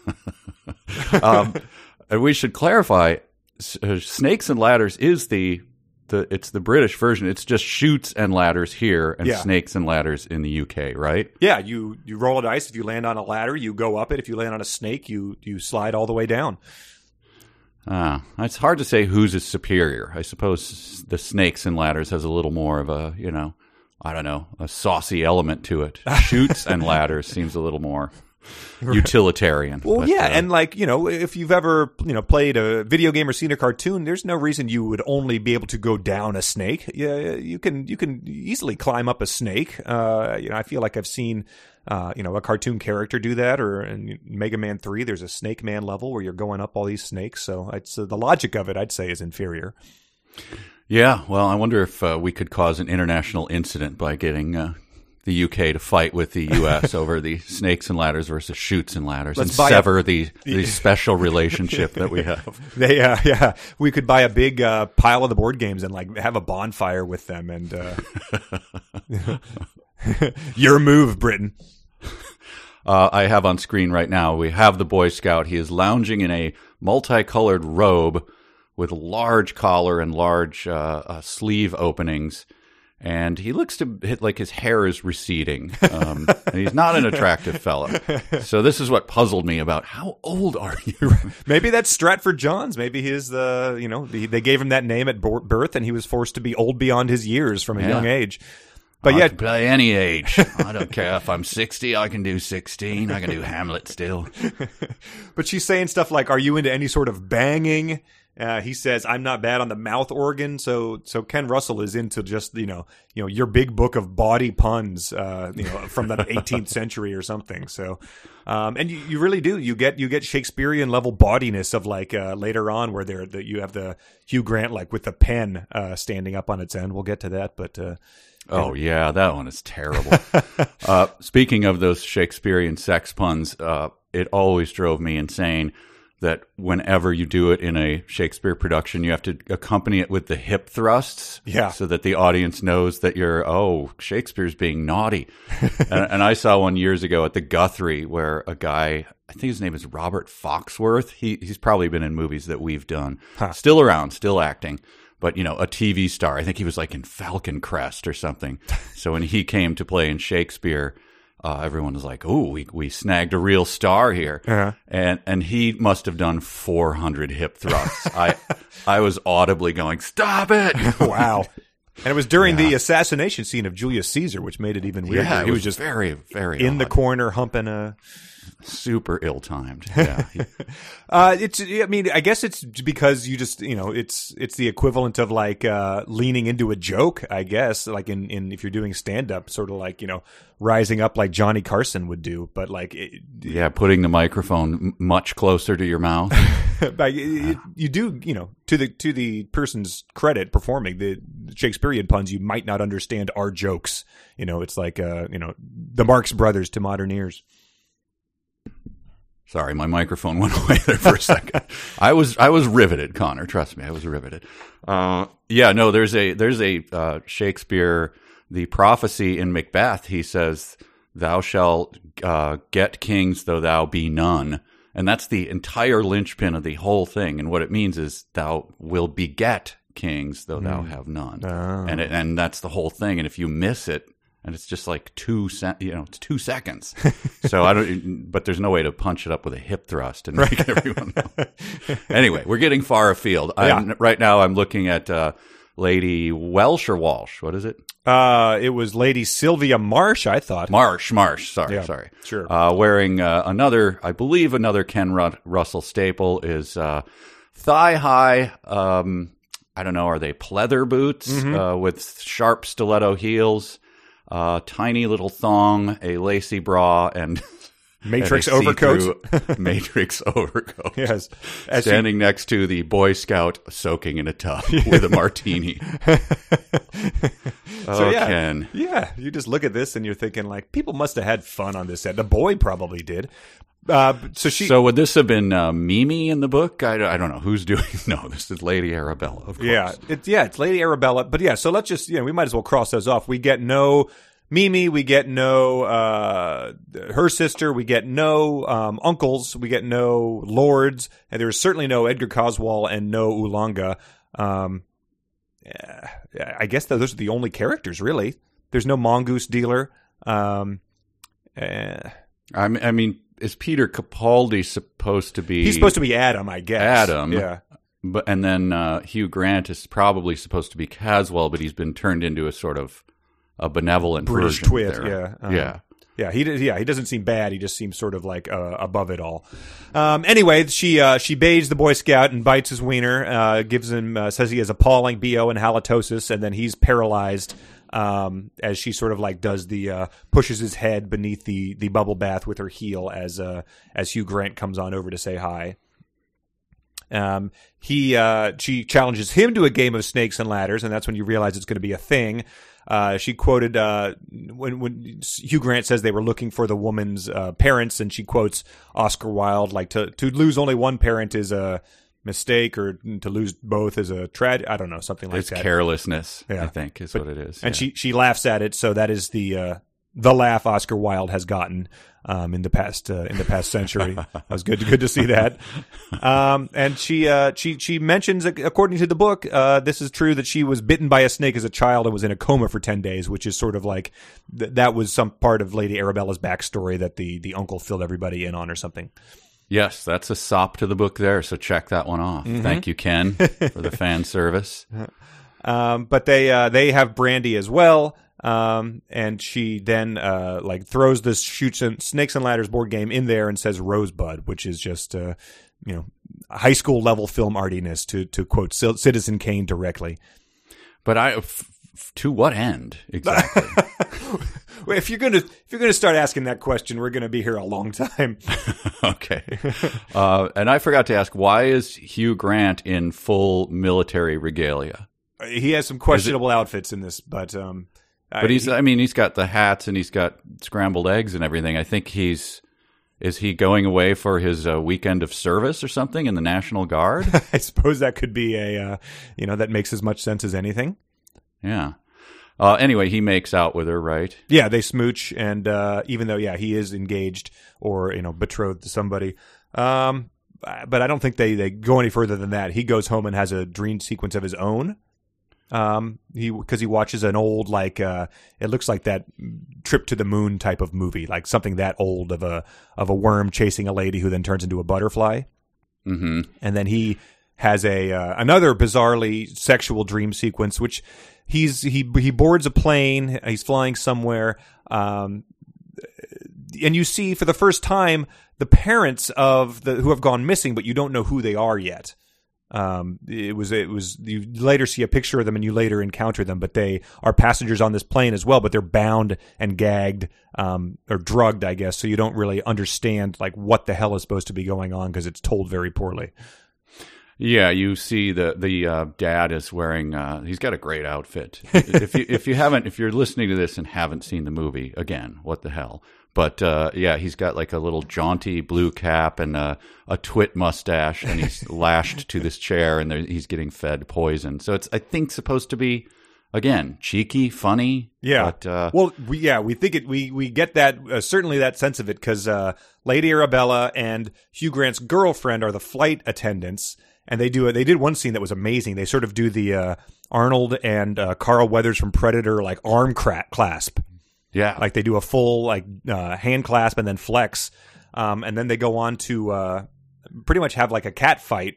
[SPEAKER 2] um, and we should clarify: Snakes and Ladders is the. The, it's the British version. It's just Chutes and Ladders here and
[SPEAKER 1] yeah.
[SPEAKER 2] Snakes and Ladders in the U K, right?
[SPEAKER 1] Yeah, you, you roll a dice. If you land on a ladder, you go up it. If you land on a snake, you you slide all the way down.
[SPEAKER 2] Ah, it's hard to say whose is superior. I suppose the Snakes and Ladders has a little more of a, you know, I don't know, a saucy element to it. Chutes and Ladders seems a little more utilitarian.
[SPEAKER 1] Well,
[SPEAKER 2] but,
[SPEAKER 1] yeah,
[SPEAKER 2] uh,
[SPEAKER 1] and like you know, if you've ever you know played a video game or seen a cartoon, there's no reason you would only be able to go down a snake. Yeah, you can you can easily climb up a snake. Uh, you know, I feel like I've seen uh, you know a cartoon character do that, or in Mega Man three, there's a Snake Man level where you're going up all these snakes. So it's uh, the logic of it, I'd say, is inferior.
[SPEAKER 2] Yeah, well, I wonder if uh, we could cause an international incident by getting uh, the U K to fight with the U S over the Snakes and Ladders versus Chutes and Ladders
[SPEAKER 1] Let's
[SPEAKER 2] and sever
[SPEAKER 1] a,
[SPEAKER 2] the, the special relationship that we have.
[SPEAKER 1] They, uh, yeah, we could buy a big uh, pile of the board games and like have a bonfire with them. And uh, your move, Britain.
[SPEAKER 2] Uh, I have on screen right now, we have the Boy Scout. He is lounging in a multicolored robe with large collar and large uh, uh, sleeve openings. And he looks to hit like his hair is receding. Um, and he's not an attractive fellow. So this is what puzzled me about how old are you?
[SPEAKER 1] Maybe that's Stratford Johns. Maybe he is the, you know, the, they gave him that name at birth and he was forced to be old beyond his years from a
[SPEAKER 2] Yeah.
[SPEAKER 1] young age. But
[SPEAKER 2] I
[SPEAKER 1] yeah,
[SPEAKER 2] can play any age. I don't care if I'm sixty. I can do sixteen. I can do Hamlet still.
[SPEAKER 1] But she's saying stuff like, "Are you into any sort of banging?" Uh, he says, "I'm not bad on the mouth organ." So, so Ken Russell is into just you know, you know, your big book of body puns, uh, you know, from the eighteenth century or something. So, um, and you, you really do. You get you get Shakespearean level bodiness of like uh, later on where there that you have the Hugh Grant like with the pen uh, standing up on its end. We'll get to that, but. Uh,
[SPEAKER 2] Oh, yeah, that one is terrible. uh, speaking of those Shakespearean sex puns, uh, it always drove me insane that whenever you do it in a Shakespeare production, you have to accompany it with the hip thrusts,
[SPEAKER 1] Yeah.
[SPEAKER 2] so that the audience knows that you're, oh, Shakespeare's being naughty. and, and I saw one years ago at the Guthrie where a guy, I think his name is Robert Foxworth. He he's probably been in movies that we've done,
[SPEAKER 1] Huh.
[SPEAKER 2] still around, still acting. But, you know, a T V star. I think he was like in Falcon Crest or something. So when he came to play in Shakespeare, uh, everyone was like, "Ooh, we we snagged a real star here."
[SPEAKER 1] Uh-huh.
[SPEAKER 2] And and he must have done four hundred hip thrusts. I I was audibly going, "Stop it!"
[SPEAKER 1] Wow. And it was during
[SPEAKER 2] Yeah.
[SPEAKER 1] the assassination scene of Julius Caesar, which made it even weirder.
[SPEAKER 2] Yeah, it
[SPEAKER 1] he was,
[SPEAKER 2] was
[SPEAKER 1] just
[SPEAKER 2] very, very
[SPEAKER 1] in the
[SPEAKER 2] odd.
[SPEAKER 1] corner humping a.
[SPEAKER 2] Super ill-timed. Yeah.
[SPEAKER 1] Uh, it's. I mean, I guess it's because you just, you know, it's it's the equivalent of like uh, leaning into a joke. I guess, like in, in if you're doing stand up, sort of like, you know, rising up like Johnny Carson would do, but like, it,
[SPEAKER 2] Yeah, putting the microphone m- much closer to your mouth.
[SPEAKER 1] like it, you do, you know, to the to the person's credit, performing the Shakespearean puns, you might not understand our jokes. You know, it's like uh, you know, the Marx Brothers to modern ears.
[SPEAKER 2] Sorry, my microphone went away there for a second. I was I was riveted, Connor. Trust me, I was riveted. Uh, yeah, no, there's a there's a uh, Shakespeare, the prophecy in Macbeth. He says, "Thou shalt uh, get kings, though thou be none," and that's the entire linchpin of the whole thing. And what it means is, "Thou will beget kings, though thou have none,"
[SPEAKER 1] Oh.
[SPEAKER 2] and it, and that's the whole thing. And if you miss it. And it's just like two, se- you know, it's two seconds. So I don't, but there's no way to punch it up with a hip thrust and make everyone know. Anyway, we're getting far afield. I'm,
[SPEAKER 1] Yeah.
[SPEAKER 2] Right now, I'm looking at uh, Lady Welsh or Walsh. What is it?
[SPEAKER 1] Uh, it was Lady Sylvia Marsh, I thought.
[SPEAKER 2] Marsh, Marsh. Sorry,
[SPEAKER 1] Yeah,
[SPEAKER 2] sorry.
[SPEAKER 1] sure.
[SPEAKER 2] Uh, wearing uh, another, I believe, another Ken Ru- Russell staple is uh, thigh high. Um, I don't know. Are they pleather boots
[SPEAKER 1] Mm-hmm.
[SPEAKER 2] uh, with sharp stiletto heels? Uh, tiny little thong, a lacy bra, and
[SPEAKER 1] Matrix
[SPEAKER 2] and a
[SPEAKER 1] overcoat.
[SPEAKER 2] see-through Matrix overcoat.
[SPEAKER 1] Yes. As she-
[SPEAKER 2] Standing next to the Boy Scout soaking in a tub with a martini. Oh,
[SPEAKER 1] So, yeah.
[SPEAKER 2] Ken.
[SPEAKER 1] Yeah, you just look at this and you're thinking like, people must have had fun on this set. The boy probably did. Uh, so she.
[SPEAKER 2] So would this have been uh, Mimi in the book? I, I don't know who's doing. No, this is Lady Arabella. Of course.
[SPEAKER 1] Yeah, it, yeah, it's Lady Arabella. But yeah, so let's just, you know, we might as well cross those off. We get no Mimi, we get no uh, her sister, we get no um, uncles, we get no lords, and there's certainly no Edgar Caswall and no Oolanga. Um, yeah, I guess those are the only characters, really. There's no mongoose dealer. Um, eh,
[SPEAKER 2] I mean, I mean, is Peter Capaldi supposed to be?
[SPEAKER 1] he's supposed to be Adam, I guess.
[SPEAKER 2] Adam.
[SPEAKER 1] Yeah.
[SPEAKER 2] But and then uh, Hugh Grant is probably supposed to be Caswell, but he's been turned into a sort of a benevolent
[SPEAKER 1] British
[SPEAKER 2] version
[SPEAKER 1] twit,
[SPEAKER 2] there.
[SPEAKER 1] yeah. Um,
[SPEAKER 2] yeah.
[SPEAKER 1] Yeah, he yeah he doesn't seem bad. He just seems sort of like uh, above it all. Um, anyway, she uh, she bathes the Boy Scout and bites his wiener. Uh, gives him uh, says he has appalling B O and halitosis, and then he's paralyzed um, as she sort of like does the uh, pushes his head beneath the the bubble bath with her heel as uh, as Hugh Grant comes on over to say hi. Um, he uh, she challenges him to a game of snakes and ladders, and that's when you realize it's going to be a thing. Uh, she quoted uh, when when Hugh Grant says they were looking for the woman's uh, parents, and she quotes Oscar Wilde, like to to lose only one parent is a mistake, or to lose both is a tragedy. I don't know, something like
[SPEAKER 2] It's
[SPEAKER 1] that.
[SPEAKER 2] carelessness,
[SPEAKER 1] Yeah.
[SPEAKER 2] I think, is
[SPEAKER 1] But-
[SPEAKER 2] what it is.
[SPEAKER 1] And
[SPEAKER 2] yeah.
[SPEAKER 1] she she laughs at it, so that is the uh, the laugh Oscar Wilde has gotten um, in the past uh, in the past century. That was good good to see that. Um, and she uh, she she mentions, according to the book, uh, this is true, that she was bitten by a snake as a child and was in a coma for ten days, which is sort of like th- that was some part of Lady Arabella's backstory that the the uncle filled everybody in on or something.
[SPEAKER 2] Yes, that's a sop to the book there, so check that one off.
[SPEAKER 1] Mm-hmm.
[SPEAKER 2] Thank you, Ken, for the fan service.
[SPEAKER 1] Um, but they uh, they have brandy as well. Um, and she then uh, like throws this shoots and snakes and ladders board game in there and says Rosebud, which is just uh, you know, high school level film artiness, to to quote C- Citizen Kane directly.
[SPEAKER 2] But I, f- f- to what end exactly?
[SPEAKER 1] Well, if you're gonna if you're gonna start asking that question, we're gonna be here a long time.
[SPEAKER 2] Okay. Uh, and I forgot to ask, why is Hugh Grant in full military regalia?
[SPEAKER 1] He has some questionable outfits in this, but um,
[SPEAKER 2] But he's, I mean, he's got the hats and he's got scrambled eggs and everything. I think he's, Is he going away for his uh, weekend of service or something in the National Guard?
[SPEAKER 1] I suppose that could be a, uh, you know, that makes as much sense as anything.
[SPEAKER 2] Yeah. Uh, anyway, he makes out with her, right?
[SPEAKER 1] Yeah, they smooch, and uh, even though, yeah, he is engaged or, you know, betrothed to somebody, um, but I don't think they, they go any further than that. He goes home and has a dream sequence of his own. Um, he because he watches an old, like, uh, it looks like that Trip to the Moon type of movie, like something that old of a of a worm chasing a lady who then turns into a butterfly.
[SPEAKER 2] Mm-hmm.
[SPEAKER 1] And then he has a uh, another bizarrely sexual dream sequence, which he's he he boards a plane, he's flying somewhere, um, and you see for the first time the parents of the who have gone missing, but you don't know who they are yet. Um, it was, it was, you later see a picture of them and you later encounter them, but they are passengers on this plane as well, but they're bound and gagged, um, or drugged, I guess. So you don't really understand like what the hell is supposed to be going on because it's told very poorly.
[SPEAKER 2] Yeah, you see the the uh, dad is wearing. Uh, he's got a great outfit. if you if you haven't, if you're listening to this and haven't seen the movie, again, what the hell? But uh, yeah, he's got like a little jaunty blue cap and a, a twit mustache, and he's lashed to this chair, and he's getting fed poison. So it's, I think, supposed to be, again, cheeky, funny.
[SPEAKER 1] Yeah.
[SPEAKER 2] But, uh,
[SPEAKER 1] well, we, yeah, we think it. We we get that uh, certainly that sense of it because uh, Lady Arabella and Hugh Grant's girlfriend are the flight attendants, and they do it. They did one scene that was amazing. They sort of do the uh, Arnold and uh, Carl Weathers from Predator like arm cra- clasp.
[SPEAKER 2] Yeah,
[SPEAKER 1] like they do a full like uh, hand clasp and then flex, um, and then they go on to uh, pretty much have like a cat fight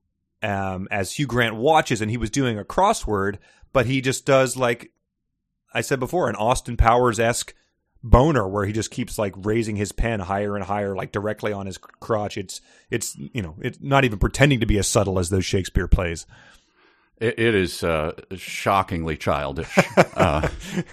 [SPEAKER 1] um, as Hugh Grant watches, and he was doing a crossword, but he just does like I said before, an Austin Powers-esque boner where he just keeps like raising his pen higher and higher, like directly on his crotch. It's it's you know it's not even pretending to be as subtle as those Shakespeare plays.
[SPEAKER 2] It, it is uh, shockingly childish. uh,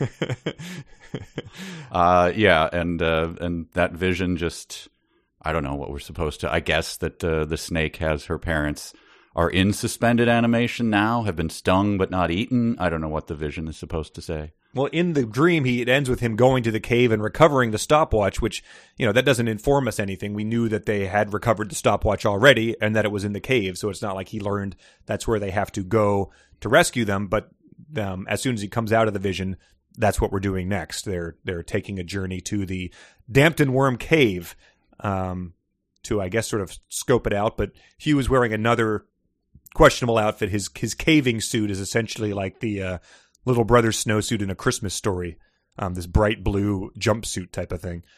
[SPEAKER 2] uh, yeah, and uh, and that vision just, I don't know what we're supposed to. I guess that uh, the snake has her parents are in suspended animation now, have been stung but not eaten. I don't know what the vision is supposed to say.
[SPEAKER 1] Well, in the dream, he it ends with him going to the cave and recovering the stopwatch, which, you know, that doesn't inform us anything. We knew that they had recovered the stopwatch already and that it was in the cave, so it's not like he learned that's where they have to go to rescue them. But um, as soon as he comes out of the vision, that's what we're doing next. They're they're taking a journey to the Dampton Worm Cave um, to, I guess, sort of scope it out. But Hugh is wearing another questionable outfit. His his caving suit is essentially like the uh, little brother's snowsuit in A Christmas Story, um, this bright blue jumpsuit type of thing.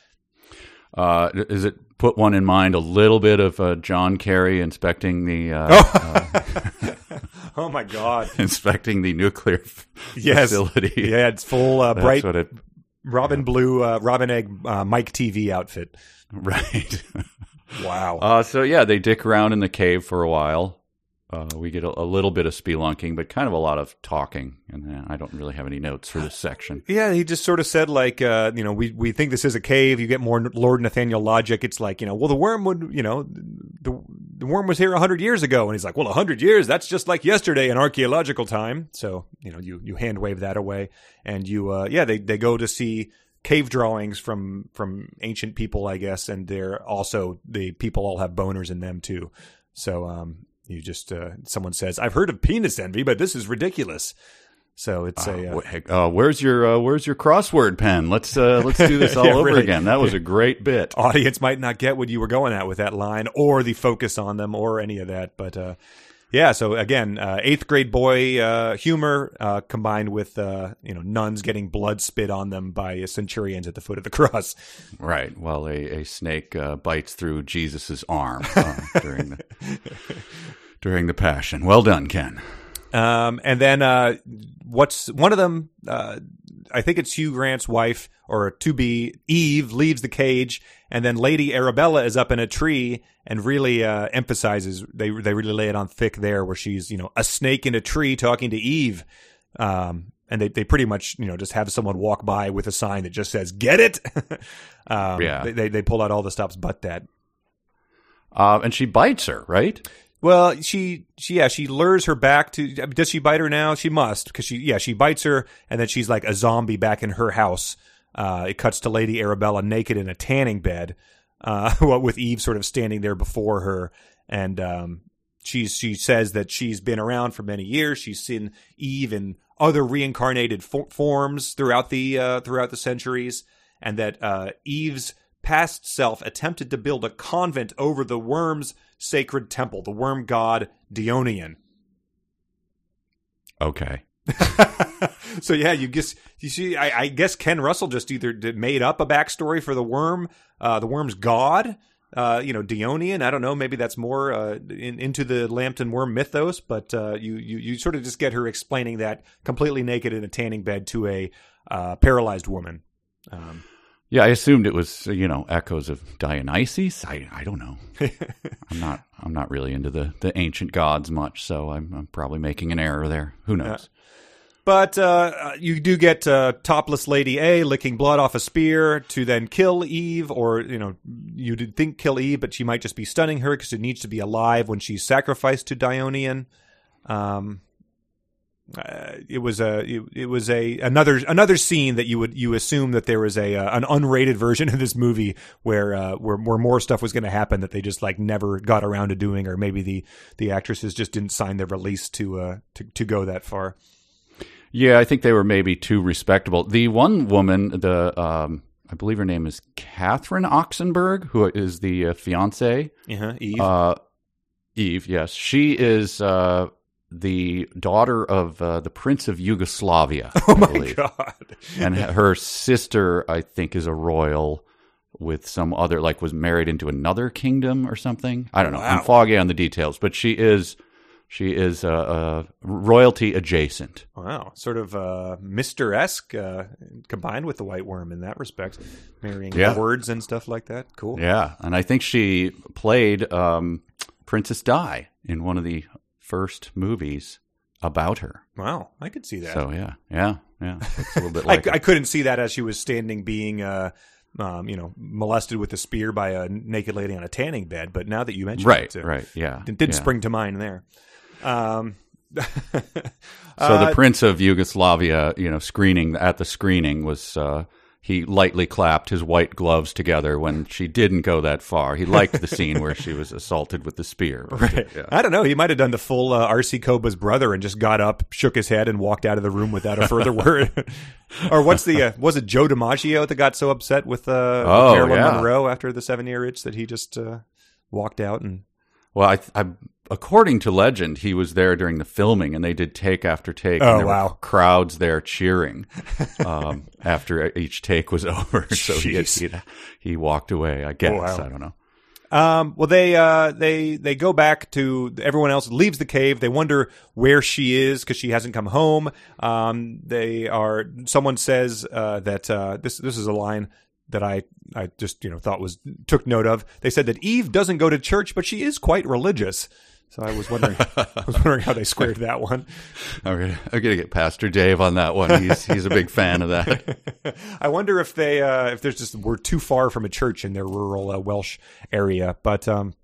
[SPEAKER 2] Uh, does it put one in mind a little bit of uh, John Kerry inspecting the uh,
[SPEAKER 1] oh.
[SPEAKER 2] uh,
[SPEAKER 1] oh my God,
[SPEAKER 2] inspecting the nuclear f-
[SPEAKER 1] yes.
[SPEAKER 2] facility?
[SPEAKER 1] Yeah, it's full uh, bright
[SPEAKER 2] what it,
[SPEAKER 1] Robin
[SPEAKER 2] yeah.
[SPEAKER 1] Blue, uh, Robin Egg, uh, Mike T V outfit.
[SPEAKER 2] Right.
[SPEAKER 1] Wow.
[SPEAKER 2] Uh, so yeah, they dick around in the cave for a while. Uh, we get a, a little bit of spelunking, but kind of a lot of talking, and uh, I don't really have any notes for this section.
[SPEAKER 1] Yeah, he just sort of said, like, uh, you know, we, we think this is a cave. You get more Lord Nathaniel logic. It's like, you know, well, the worm would, you know, the the worm was here a hundred years ago, and he's like, well, a hundred years, that's just like yesterday in archaeological time. So, you know, you you hand wave that away, and you, uh, yeah, they they go to see cave drawings from from ancient people, I guess, and they're also the people all have boners in them too. So, um. You just, uh, someone says, I've heard of penis envy, but this is ridiculous. So it's
[SPEAKER 2] uh,
[SPEAKER 1] a, uh,
[SPEAKER 2] wh- uh, where's your, uh, where's your crossword pen? Let's, uh, let's do this all
[SPEAKER 1] yeah,
[SPEAKER 2] over
[SPEAKER 1] really.
[SPEAKER 2] again. That was a great bit.
[SPEAKER 1] Audience might not get what you were going at with that line or the focus on them or any of that. But, uh, yeah, so again, uh, eighth grade boy, uh, humor, uh, combined with, uh, you know, nuns getting blood spit on them by centurions at the foot of the cross.
[SPEAKER 2] Right. While a, a snake, uh, bites through Jesus's arm, uh, during the, during the Passion. Well done, Ken.
[SPEAKER 1] Um, and then, uh, what's one of them, uh, I think it's Hugh Grant's wife or to be Eve leaves the cage, and then Lady Arabella is up in a tree and really, uh, emphasizes, they, they really lay it on thick there where she's, you know, a snake in a tree talking to Eve. Um, and they, they pretty much, you know, just have someone walk by with a sign that just says, get it. um,
[SPEAKER 2] yeah.
[SPEAKER 1] they, they, they pull out all the stops but that.
[SPEAKER 2] Uh, and she bites her, right?
[SPEAKER 1] Well, she, she, yeah, she lures her back to, does she bite her now? She must, because she, yeah, she bites her, and then she's like a zombie back in her house. Uh, it cuts to Lady Arabella naked in a tanning bed. uh, with Eve sort of standing there before her. And um, she's, she says that she's been around for many years. She's seen Eve in other reincarnated fo- forms throughout the uh, throughout the centuries, and that uh, Eve's past self attempted to build a convent over the worm's sacred temple, the worm god Dionian.
[SPEAKER 2] Okay.
[SPEAKER 1] So yeah, you guess you see. I, I guess Ken Russell just either did, made up a backstory for the worm, uh, the worm's god, uh, you know, Dionian. I don't know. Maybe that's more uh, in, into the Lambton worm mythos. But uh, you, you you sort of just get her explaining that completely naked in a tanning bed to a uh, paralyzed woman. Um,
[SPEAKER 2] yeah, I assumed it was you know echoes of Dionysus. I I don't know. I'm not I'm not really into the, the ancient gods much, so I'm, I'm probably making an error there. Who knows?
[SPEAKER 1] Uh, But uh, you do get uh, topless Lady A licking blood off a spear to then kill Eve, or, you know, you did think kill Eve, but she might just be stunning her because it needs to be alive when she's sacrificed to Dionian. Um, uh, it was a it, it was a another another scene that you would you assume that there was a uh, an unrated version of this movie where uh, where where more stuff was going to happen that they just like never got around to doing, or maybe the the actresses just didn't sign their release to uh to to go that far.
[SPEAKER 2] Yeah, I think they were maybe too respectable. The one woman, the um, I believe her name is Catherine Oxenberg, who is the uh, fiance.
[SPEAKER 1] Uh-huh, Eve.
[SPEAKER 2] Uh, Eve, yes. She is uh, the daughter of uh, the Prince of Yugoslavia.
[SPEAKER 1] Oh,
[SPEAKER 2] I
[SPEAKER 1] my
[SPEAKER 2] believe.
[SPEAKER 1] God.
[SPEAKER 2] And her sister, I think, is a royal with some other, like was married into another kingdom or something. I don't know.
[SPEAKER 1] Wow.
[SPEAKER 2] I'm foggy on the details, but she is... She is uh, uh, royalty adjacent.
[SPEAKER 1] Wow, sort of uh, Mister-esque uh, combined with the White Worm in that respect, marrying
[SPEAKER 2] Yeah.
[SPEAKER 1] words and stuff like that. Cool.
[SPEAKER 2] Yeah, and I think she played um, Princess Di in one of the first movies about her.
[SPEAKER 1] Wow, I could see that.
[SPEAKER 2] So yeah, yeah, yeah. It's a little bit
[SPEAKER 1] I,
[SPEAKER 2] like
[SPEAKER 1] I couldn't see that as she was standing being, uh, um, you know, molested with a spear by a naked lady on a tanning bed. But now that you mentioned
[SPEAKER 2] right,
[SPEAKER 1] it, uh,
[SPEAKER 2] right, yeah,
[SPEAKER 1] it didn't
[SPEAKER 2] yeah.
[SPEAKER 1] spring to mind there. Um,
[SPEAKER 2] So
[SPEAKER 1] uh,
[SPEAKER 2] the Prince of Yugoslavia, you know, screening at the screening was uh, he lightly clapped his white gloves together when she didn't go that far. He liked the scene where she was assaulted with the spear.
[SPEAKER 1] Right.
[SPEAKER 2] Yeah.
[SPEAKER 1] I don't know. He might have done the full uh, R C Koba's brother and just got up, shook his head, and walked out of the room without a further word. Or what's the uh, was it Joe DiMaggio that got so upset with, uh,
[SPEAKER 2] Oh,
[SPEAKER 1] with Marilyn
[SPEAKER 2] yeah.
[SPEAKER 1] Monroe after the seven year itch that he just uh, walked out and.
[SPEAKER 2] Well, I, I, according to legend, he was there during the filming, and they did take after take.
[SPEAKER 1] Oh,
[SPEAKER 2] and there
[SPEAKER 1] wow.
[SPEAKER 2] were crowds there cheering um, after each take was over. So he,
[SPEAKER 1] Jeez.
[SPEAKER 2] he he walked away. I guess
[SPEAKER 1] Oh, wow.
[SPEAKER 2] I don't know.
[SPEAKER 1] Um, well, they uh, they they go back to everyone else leaves the cave. They wonder where she is because she hasn't come home. Um, they are. Someone says uh, that uh, this this is a line that I, I just, you know, thought was, took note of. They said that Eve doesn't go to church, but she is quite religious. So I was wondering, I was wondering how they squared that one.
[SPEAKER 2] I'm gonna, I'm gonna get Pastor Dave on that one. He's he's a big fan of that.
[SPEAKER 1] I wonder if they, uh, if there's just, we're too far from a church in their rural uh, Welsh area. But, um,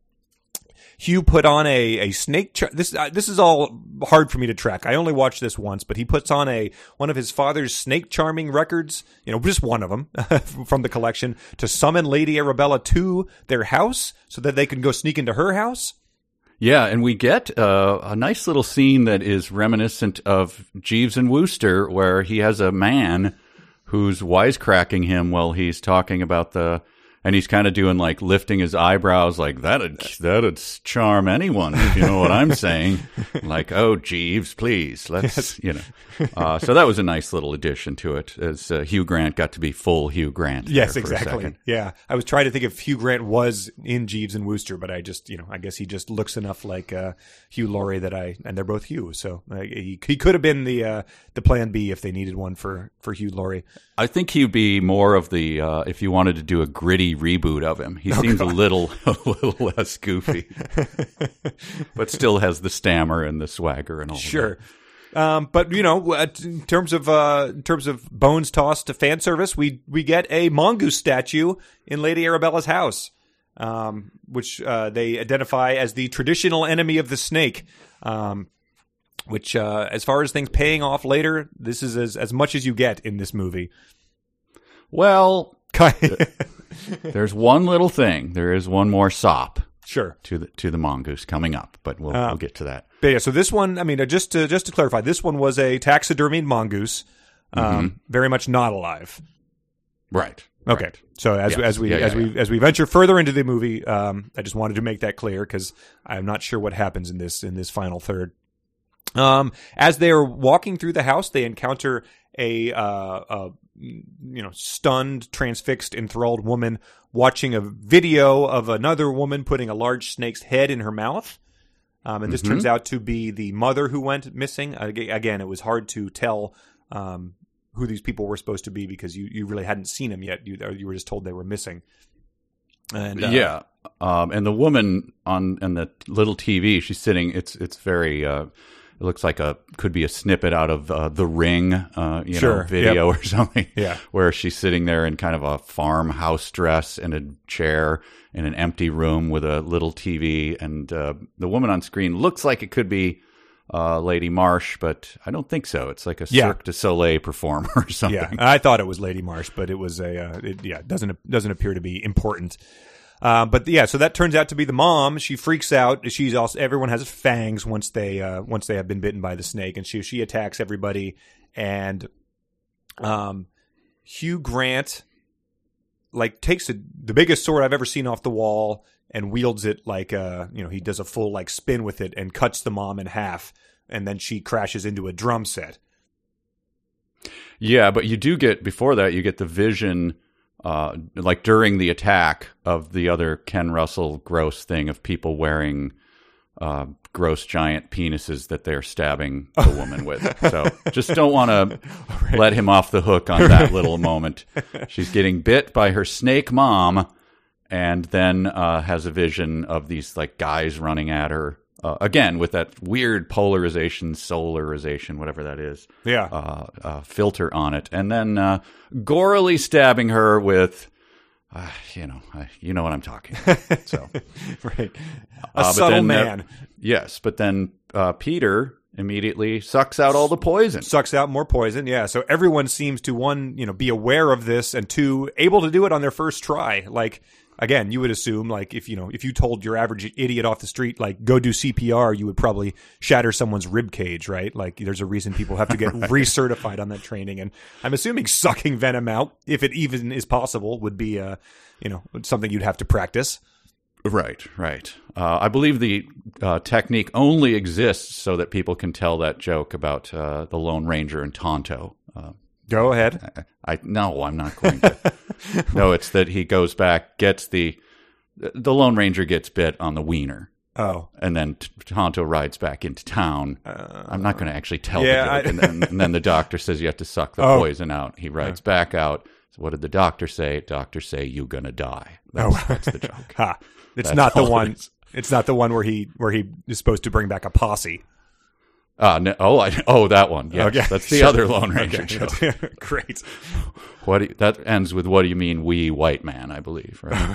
[SPEAKER 1] Hugh put on a, a snake. Char- this uh, this is all hard for me to track. I only watched this once, but he puts on a one of his father's snake charming records, you know, just one of them from the collection, to summon Lady Arabella to their house so that they can go sneak into her house.
[SPEAKER 2] Yeah, and we get uh, a nice little scene that is reminiscent of Jeeves and Wooster, where he has a man who's wisecracking him while he's talking about the. And he's kind of doing like lifting his eyebrows, like that'd that'd charm anyone, if you know what I'm saying. Like, oh, Jeeves, please, let's, yes. you know. Uh, so that was a nice little addition to it, as uh, Hugh Grant got to be full Hugh Grant.
[SPEAKER 1] Yes,
[SPEAKER 2] there for a
[SPEAKER 1] exactly.
[SPEAKER 2] second.
[SPEAKER 1] Yeah, I was trying to think if Hugh Grant was in Jeeves and Wooster, but I just, you know, I guess he just looks enough like uh, Hugh Laurie that I, and they're both Hugh, so uh, he he could have been the uh, the Plan B if they needed one for for Hugh Laurie.
[SPEAKER 2] I think he'd be more of the uh, if you wanted to do a gritty reboot of him. He
[SPEAKER 1] oh,
[SPEAKER 2] seems
[SPEAKER 1] God.
[SPEAKER 2] a little a little less goofy, but still has the stammer and the swagger and all.
[SPEAKER 1] Sure.
[SPEAKER 2] Of that.
[SPEAKER 1] Um, but you know, in terms of uh, in terms of bones tossed to fan service, we we get a mongoose statue in Lady Arabella's house, um, which uh, they identify as the traditional enemy of the snake. Um, which, uh, as far as things paying off later, this is as as much as you get in this movie.
[SPEAKER 2] Well, there's one little thing. There is one more sop.
[SPEAKER 1] Sure.
[SPEAKER 2] To the to the mongoose coming up, but we'll uh, we'll get to that.
[SPEAKER 1] But yeah, so this one, I mean, uh, just to just to clarify, this one was a taxidermied mongoose, um, mm-hmm. very much not alive.
[SPEAKER 2] Right.
[SPEAKER 1] Okay.
[SPEAKER 2] Right.
[SPEAKER 1] So as
[SPEAKER 2] yes.
[SPEAKER 1] as we
[SPEAKER 2] yeah,
[SPEAKER 1] as
[SPEAKER 2] yeah,
[SPEAKER 1] we
[SPEAKER 2] yeah.
[SPEAKER 1] as we venture further into the movie, um, I just wanted to make that clear because I'm not sure what happens in this in this final third. Um, as they are walking through the house, they encounter a, uh, a you know, stunned, transfixed, enthralled woman watching a video of another woman putting a large snake's head in her mouth. Um, and this mm-hmm. turns out to be the mother who went missing. Again, it was hard to tell um, who these people were supposed to be because you, you really hadn't seen them yet. You, you were just told they were missing. And uh,
[SPEAKER 2] yeah, um, and the woman on and the little T V, she's sitting. It's it's very. Uh, It looks like a could be a snippet out of uh, The Ring, uh, you
[SPEAKER 1] sure.
[SPEAKER 2] know, video
[SPEAKER 1] yep.
[SPEAKER 2] or something.
[SPEAKER 1] Yeah,
[SPEAKER 2] where she's sitting there in kind of a farmhouse dress in a chair in an empty room with a little T V, and uh, the woman on screen looks like it could be uh, Lady Marsh, but I don't think so. It's like a
[SPEAKER 1] yeah.
[SPEAKER 2] Cirque du Soleil performer or something.
[SPEAKER 1] Yeah, I thought it was Lady Marsh, but it was a uh, it, yeah, it doesn't doesn't appear to be important. Uh, but yeah, so that turns out to be the mom. She freaks out. She's also everyone has fangs once they uh, once they have been bitten by the snake, and she she attacks everybody. And um, Hugh Grant like takes a, the biggest sword I've ever seen off the wall and wields it like uh you know he does a full like spin with it and cuts the mom in half, and then she crashes into a drum set.
[SPEAKER 2] Yeah, but you do get before that you get the vision. Uh, like during the attack of the other Ken Russell gross thing of people wearing uh, gross giant penises that they're stabbing the woman with. So just don't want to right. let him off the hook on that little moment. She's getting bit by her snake mom and then uh, has a vision of these like guys running at her. Uh, again, with that weird polarization, solarization, whatever that is,
[SPEAKER 1] yeah,
[SPEAKER 2] uh, uh, filter on it, and then uh, gorily stabbing her with, uh, you know, uh, you know what I'm talking about. So,
[SPEAKER 1] right, a
[SPEAKER 2] uh,
[SPEAKER 1] subtle
[SPEAKER 2] then,
[SPEAKER 1] man.
[SPEAKER 2] Uh, yes, but then uh, Peter immediately sucks out all the poison.
[SPEAKER 1] Sucks out more poison, yeah. So everyone seems to, one, you know, be aware of this, and two, able to do it on their first try. Like, again, you would assume, like, if you know, if you told your average idiot off the street, like, go do C P R, you would probably shatter someone's rib cage, right? Like, there's a reason people have to get right. recertified on that training. And I'm assuming sucking venom out, if it even is possible, would be, uh, you know, something you'd have to practice.
[SPEAKER 2] Right, right. Uh, I believe the uh, technique only exists so that people can tell that joke about uh, the Lone Ranger and Tonto. Uh,
[SPEAKER 1] Go ahead.
[SPEAKER 2] I, I no, I'm not going to. No, it's that he goes back, gets the the Lone Ranger gets bit on the wiener.
[SPEAKER 1] Oh,
[SPEAKER 2] and then Tonto rides back into town. Uh, I'm not going to actually tell
[SPEAKER 1] yeah,
[SPEAKER 2] the joke. I, and, then, and then the doctor says you have to suck the oh. poison out. He rides uh, back out. So what did the doctor say? Doctor say you're gonna die. That's, oh. that's the joke.
[SPEAKER 1] Ha. It's
[SPEAKER 2] that's
[SPEAKER 1] not the one.
[SPEAKER 2] It
[SPEAKER 1] it's not the one where he where he is supposed to bring back a posse.
[SPEAKER 2] Uh, no, oh, I, oh, that one. Yes, okay. That's the sure. other Lone Ranger
[SPEAKER 1] okay.
[SPEAKER 2] joke.
[SPEAKER 1] Great.
[SPEAKER 2] What do you, that ends with what do you mean, wee white man? I believe. Right?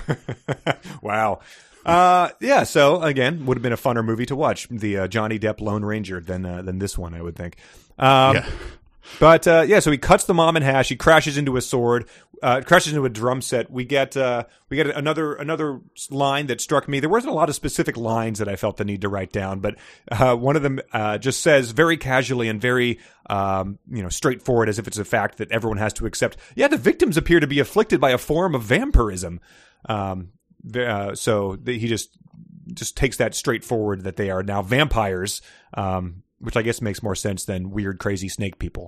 [SPEAKER 1] Wow. Uh, yeah. So again, would have been a funner movie to watch, the uh, Johnny Depp Lone Ranger than uh, than this one, I would think. Um, yeah. But uh, yeah, so he cuts the mom in half. He crashes into a sword, uh, crashes into a drum set. We get uh, we get another another line that struck me. There wasn't a lot of specific lines that I felt the need to write down, but uh, one of them uh, just says very casually and very um, you know straightforward, as if it's a fact that everyone has to accept. Yeah, the victims appear to be afflicted by a form of vampirism. Um, uh, so the, he just just takes that straightforward that they are now vampires. Um, Which I guess makes more sense than weird, crazy snake people.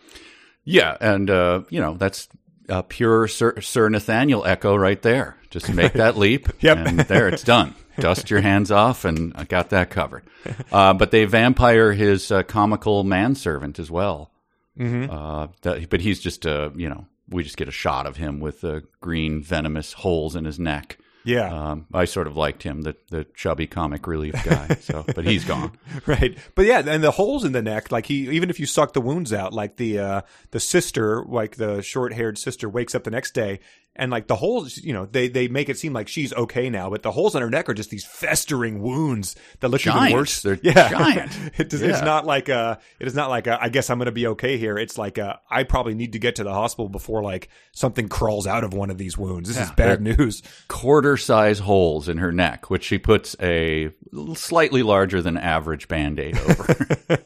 [SPEAKER 2] Yeah, and, uh, you know, that's a pure Sir, Sir Nathaniel echo right there. Just make that leap,
[SPEAKER 1] yep.
[SPEAKER 2] and there, it's done. Dust your hands off, and I got that covered. Uh, but they vampire his uh, comical manservant as well.
[SPEAKER 1] Mm-hmm.
[SPEAKER 2] Uh, that, but he's just, uh, you know, we just get a shot of him with the green venomous holes in his neck.
[SPEAKER 1] Yeah,
[SPEAKER 2] um, I sort of liked him, the the chubby comic relief guy. So, but he's gone,
[SPEAKER 1] right? But yeah, and the holes in the neck, like he, even if you suck the wounds out, like the uh, the sister, like the short haired sister, wakes up the next day and like the holes, you know, they they make it seem like she's okay now, but the holes on her neck are just these festering wounds that look
[SPEAKER 2] giant.
[SPEAKER 1] even worse.
[SPEAKER 2] They're
[SPEAKER 1] yeah.
[SPEAKER 2] giant.
[SPEAKER 1] it does,
[SPEAKER 2] yeah.
[SPEAKER 1] It's not like a, it is not like a, I guess I'm going to be okay here. It's like a, I probably need to get to the hospital before like something crawls out of one of these wounds. This
[SPEAKER 2] yeah,
[SPEAKER 1] is bad news.
[SPEAKER 2] Quarter size holes in her neck, which she puts a slightly larger than average Band-Aid over.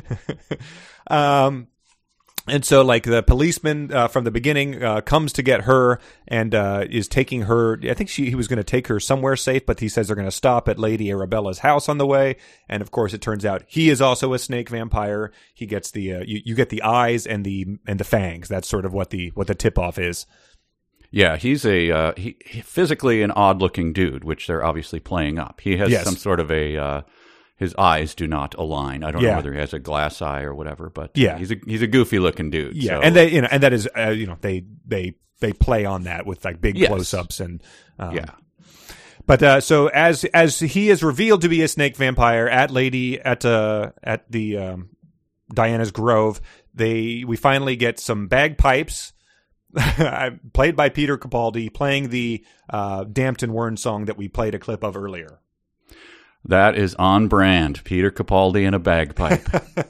[SPEAKER 1] um. And so, like, the policeman uh, from the beginning uh, comes to get her and uh, is taking her. I think she he was going to take her somewhere safe, but he says they're going to stop at Lady Arabella's house on the way. And of course, it turns out he is also a snake vampire. He gets the uh, you, you get the eyes and the and the fangs. That's sort of what the what the tip off is.
[SPEAKER 2] Yeah, he's a uh, he, he physically an odd looking dude, which they're obviously playing up. He has
[SPEAKER 1] yes.
[SPEAKER 2] some sort of a. Uh, His eyes do not align. I don't
[SPEAKER 1] yeah.
[SPEAKER 2] know whether he has a glass eye or whatever, but
[SPEAKER 1] yeah.
[SPEAKER 2] he's a he's a goofy looking dude.
[SPEAKER 1] Yeah,
[SPEAKER 2] so.
[SPEAKER 1] and they you know and that is uh, you know they they they play on that with like big
[SPEAKER 2] yes.
[SPEAKER 1] close ups and um,
[SPEAKER 2] yeah.
[SPEAKER 1] But uh, so as as he is revealed to be a snake vampire at Lady at uh at the um, Diana's Grove, they we finally get some bagpipes. Played by Peter Capaldi, playing the uh, Dampton Wern song that we played a clip of earlier.
[SPEAKER 2] That is on brand. Peter Capaldi and a bagpipe.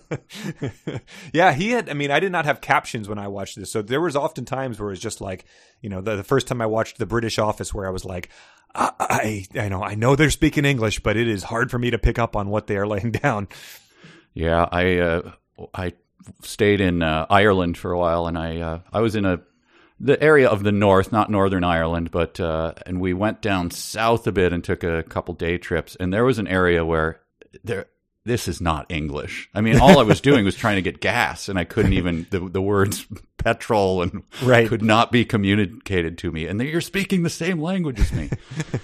[SPEAKER 1] Yeah, he had, I mean, I did not have captions when I watched this. So there was often times where it was just like, you know, the, the first time I watched The British Office where I was like, I, I, I know, I know they're speaking English, but it is hard for me to pick up on what they are laying down.
[SPEAKER 2] Yeah, I, uh, I stayed in uh, Ireland for a while, and I, uh, I was in a, the area of the north, not Northern Ireland, but uh, and we went down south a bit and took a couple day trips. And there was an area where there, this is not English. I mean, all I was doing was trying to get gas, and I couldn't even the the words petrol and
[SPEAKER 1] right.
[SPEAKER 2] could not be communicated to me. And you're speaking the same language as me.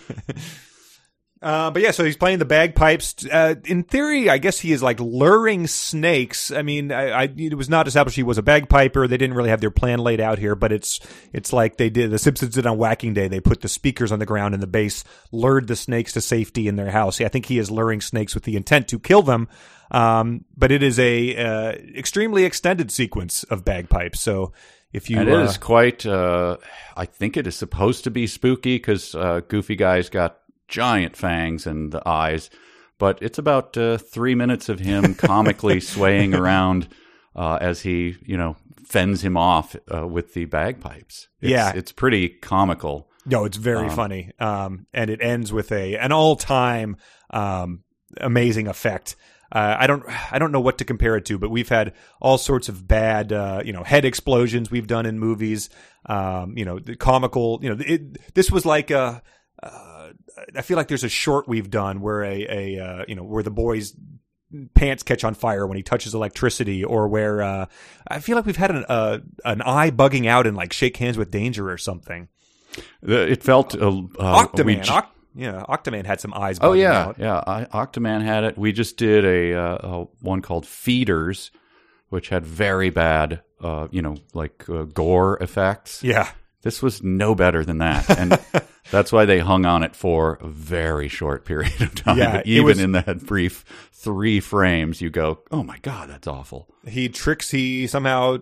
[SPEAKER 1] Uh, but yeah, so he's playing the bagpipes. Uh, in theory, I guess he is like luring snakes. I mean, I, I, it was not established he was a bagpiper. They didn't really have their plan laid out here, but it's it's like they did. The Simpsons did on Whacking Day. They put the speakers on the ground in the base, lured the snakes to safety in their house. I think he is luring snakes with the intent to kill them. Um, but it is a uh, extremely extended sequence of bagpipes. So if you,
[SPEAKER 2] and it
[SPEAKER 1] uh,
[SPEAKER 2] is quite. Uh, I think it is supposed to be spooky because uh, Goofy Guy's got giant fangs and the eyes, but it's about uh, three minutes of him comically swaying around uh, as he, you know, fends him off uh, with the bagpipes. It's,
[SPEAKER 1] yeah,
[SPEAKER 2] it's pretty comical.
[SPEAKER 1] No, it's very um, funny, um, and it ends with a an all time um, amazing effect. Uh, I don't, I don't know what to compare it to, but we've had all sorts of bad, uh, you know, head explosions we've done in movies. Um, you know, the comical. You know, it, this was like a. Uh, I feel like there's a short we've done where a, a uh, you know, where the boy's pants catch on fire when he touches electricity, or where uh, I feel like we've had an uh, an eye bugging out and like Shake Hands with Danger or something.
[SPEAKER 2] The, it felt uh, uh,
[SPEAKER 1] Octoman.
[SPEAKER 2] we,
[SPEAKER 1] Oct- yeah, Octoman had some eyes.
[SPEAKER 2] Oh
[SPEAKER 1] bugging
[SPEAKER 2] yeah,
[SPEAKER 1] out.
[SPEAKER 2] yeah. I, Octoman had it. We just did a, uh, a one called Feeders, which had very bad, uh, you know, like uh, gore effects.
[SPEAKER 1] Yeah.
[SPEAKER 2] This was no better than that, and that's why they hung on it for a very short period of time.
[SPEAKER 1] Yeah,
[SPEAKER 2] but even
[SPEAKER 1] was,
[SPEAKER 2] in that brief three frames, you go, "Oh my god, that's awful."
[SPEAKER 1] He tricks. He somehow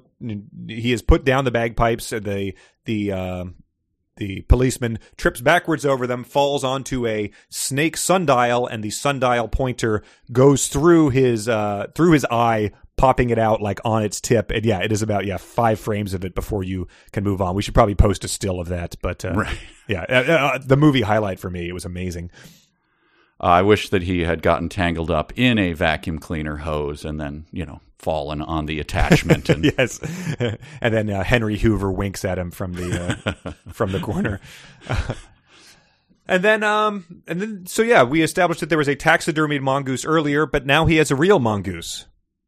[SPEAKER 1] he has put down the bagpipes. The the uh, the policeman trips backwards over them, falls onto a snake sundial, and the sundial pointer goes through his uh, through his eye, popping it out like on its tip. And yeah, it is about, yeah, five frames of it before you can move on. We should probably post a still of that. But uh,
[SPEAKER 2] right.
[SPEAKER 1] yeah, uh, uh, the movie highlight for me, it was amazing.
[SPEAKER 2] Uh, I wish that he had gotten tangled up in a vacuum cleaner hose and then, you know, fallen on the attachment. And
[SPEAKER 1] yes. And then uh, Henry Hoover winks at him from the, uh, from the corner. Uh, And then, um, and then, so yeah, we established that there was a taxidermied mongoose earlier, but now he has a real mongoose.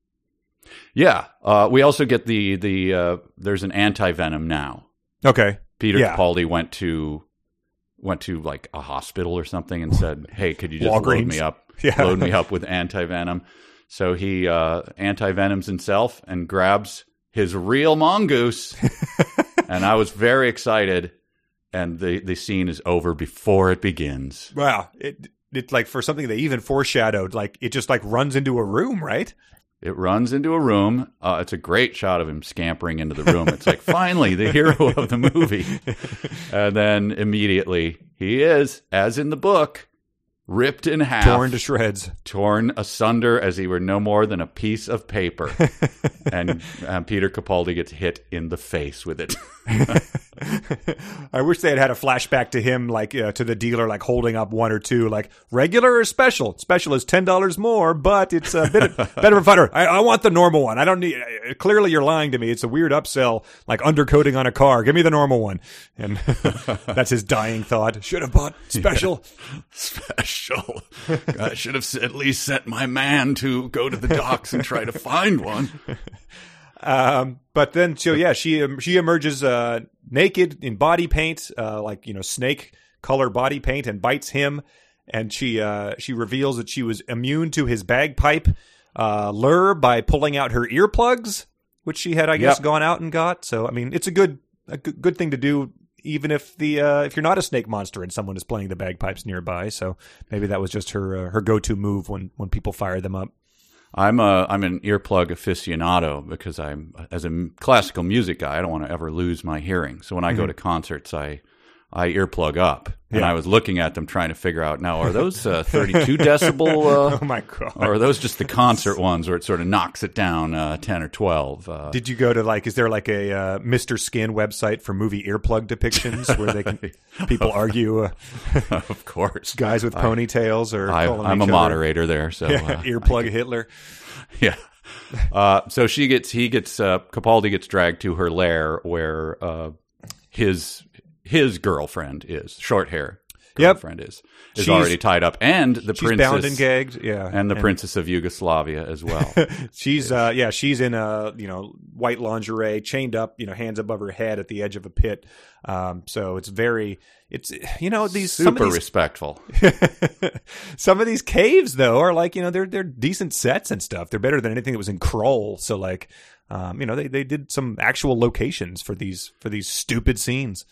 [SPEAKER 2] Yeah, uh, we also get the the uh, there's an anti-venom now.
[SPEAKER 1] Okay,
[SPEAKER 2] Peter
[SPEAKER 1] yeah.
[SPEAKER 2] Capaldi went to went to like a hospital or something and said, "Hey, could you just
[SPEAKER 1] Walgreens.
[SPEAKER 2] load me up,
[SPEAKER 1] yeah.
[SPEAKER 2] load me up with anti-venom?" So he uh, anti-venoms himself and grabs his real mongoose, and I was very excited. And the the scene is over before it begins.
[SPEAKER 1] Wow, it it's like for something they even foreshadowed, like it just like runs into a room, right?
[SPEAKER 2] It runs into a room. Uh, it's a great shot of him scampering into the room. It's like, finally, the hero of the movie. And then immediately, he is, as in the book, ripped in half.
[SPEAKER 1] Torn to shreds.
[SPEAKER 2] Torn asunder as he were no more than a piece of paper. And um, Peter Capaldi gets hit in the face with it.
[SPEAKER 1] I wish they had had a flashback to him, like uh, to the dealer, like holding up one or two, like regular or special. Special is ten dollars more, but it's a bit of, better of fighter. I, I want the normal one. I don't need. Uh, clearly, you're lying to me. It's a weird upsell, like undercoating on a car. Give me the normal one. And that's his dying thought. Should have bought special.
[SPEAKER 2] Yeah. Special. I should have at least sent my man to go to the docks and try to find one.
[SPEAKER 1] Um, but then, so yeah, she um, she emerges uh, naked in body paint, uh, like you know, snake color body paint, and bites him. And she uh, she reveals that she was immune to his bagpipe uh, lure by pulling out her earplugs, which she had, I guess,
[SPEAKER 2] Yep.
[SPEAKER 1] gone out and got. So I mean, it's a good a good, good thing to do, even if the uh, if you're not a snake monster and someone is playing the bagpipes nearby. So maybe that was just her uh, her go to move when when people fire them up.
[SPEAKER 2] I'm a I'm an earplug aficionado because I'm as a classical music guy. I don't want to ever lose my hearing. So when I mm-hmm. go to concerts, I I earplug up, and
[SPEAKER 1] yeah.
[SPEAKER 2] I was looking at them trying to figure out now are those uh, thirty-two decibel? Uh,
[SPEAKER 1] oh my god!
[SPEAKER 2] Or are those just the concert ones where it sort of knocks it down uh, ten or twelve? Uh,
[SPEAKER 1] Did you go to like? Is there like a uh, Mister Skin website for movie earplug depictions where they can people argue? Uh,
[SPEAKER 2] of course,
[SPEAKER 1] guys with ponytails or
[SPEAKER 2] I, I'm a
[SPEAKER 1] other.
[SPEAKER 2] moderator there, so
[SPEAKER 1] yeah,
[SPEAKER 2] uh,
[SPEAKER 1] earplug Hitler.
[SPEAKER 2] Yeah. Uh, so she gets, he gets, uh, Capaldi gets dragged to her lair where uh, his his girlfriend is, short hair girlfriend yep. is, is
[SPEAKER 1] she's,
[SPEAKER 2] already tied up, and the
[SPEAKER 1] she's
[SPEAKER 2] princess
[SPEAKER 1] bound and gagged, yeah,
[SPEAKER 2] and the and, princess of Yugoslavia as well.
[SPEAKER 1] she's, uh, yeah, she's in a you know white lingerie, chained up, you know, hands above her head at the edge of a pit. Um, so it's very, it's you know these
[SPEAKER 2] super
[SPEAKER 1] some of these,
[SPEAKER 2] respectful.
[SPEAKER 1] Some of these caves though are like you know they're they're decent sets and stuff. They're better than anything that was in Krull. So like, um, you know they they did some actual locations for these for these stupid scenes.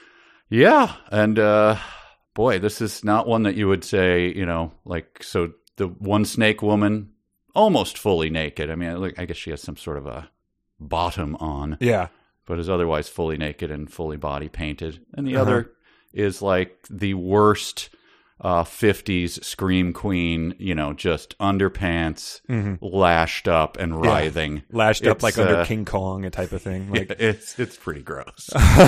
[SPEAKER 2] Yeah, and uh, boy, this is not one that you would say, you know, like, so the one snake woman, almost fully naked. I mean, I guess she has some sort of a bottom on.
[SPEAKER 1] Yeah.
[SPEAKER 2] But is otherwise fully naked and fully body painted. And the
[SPEAKER 1] uh-huh.
[SPEAKER 2] other is like the worst uh, fifties scream queen, you know, just underpants, mm-hmm. lashed up and writhing.
[SPEAKER 1] Yeah. Lashed up
[SPEAKER 2] it's,
[SPEAKER 1] like
[SPEAKER 2] uh,
[SPEAKER 1] under King Kong, a type of thing. Like
[SPEAKER 2] it's it's pretty gross.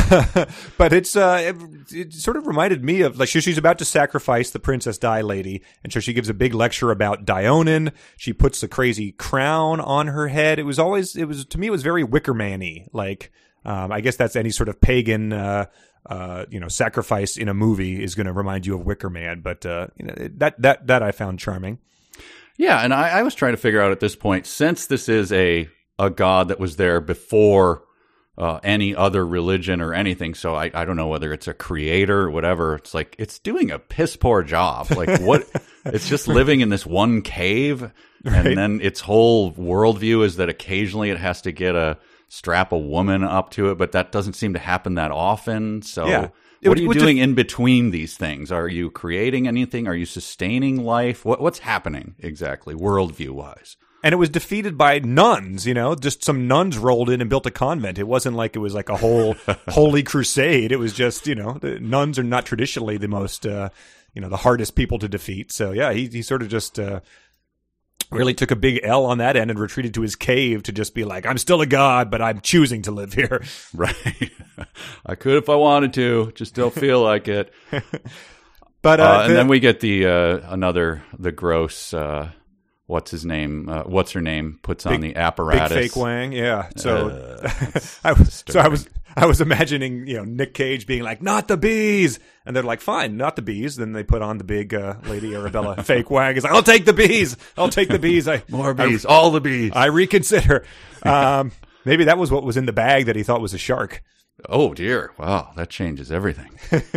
[SPEAKER 1] But it's uh, it, it sort of reminded me of like she, she's about to sacrifice the Princess Di lady, and so she gives a big lecture about Dionin. She puts the crazy crown on her head. It was always it was to me it was very Wicker Man-y. Like um, I guess that's any sort of pagan. Uh, Uh, you know, sacrifice in a movie is going to remind you of Wicker Man, but uh, you know that that that I found charming.
[SPEAKER 2] Yeah, and I, I was trying to figure out at this point, since this is a a god that was there before uh, any other religion or anything, so I, I don't know whether it's a creator or whatever. It's like it's doing a piss poor job. Like what? It's just living in this one cave, right. And then its whole worldview is that occasionally it has to get a strap a woman up to it, but that doesn't seem to happen that often. So
[SPEAKER 1] yeah.
[SPEAKER 2] what are you doing in between these things? Are you creating anything? Are you sustaining life? What, what's happening exactly, worldview-wise?
[SPEAKER 1] And it was defeated by nuns, you know, just some nuns rolled in and built a convent. It wasn't like it was like a whole holy crusade. It was just, you know, the nuns are not traditionally the most, uh, you know, the hardest people to defeat. So, yeah, he, he sort of just... Uh, really took a big L on that end and retreated to his cave to just be like, I'm still a god, but I'm choosing to live here.
[SPEAKER 2] Right. I could if I wanted to, just don't feel like it.
[SPEAKER 1] But uh,
[SPEAKER 2] uh, and
[SPEAKER 1] the,
[SPEAKER 2] then we get the uh, another the gross. Uh, what's his name? Uh, what's her name? Puts
[SPEAKER 1] big,
[SPEAKER 2] on the apparatus.
[SPEAKER 1] Big fake wang. Yeah. So
[SPEAKER 2] uh,
[SPEAKER 1] I was so I was I was imagining you know Nick Cage being like, not the bees, and they're like, fine, not the bees. Then they put on the big uh, Lady Arabella fake wang. He's like, I'll take the bees. I'll take the bees. I
[SPEAKER 2] more bees.
[SPEAKER 1] I,
[SPEAKER 2] all the bees.
[SPEAKER 1] I reconsider. Um, maybe that was what was in the bag that he thought was a shark.
[SPEAKER 2] Oh dear! Wow, that changes everything.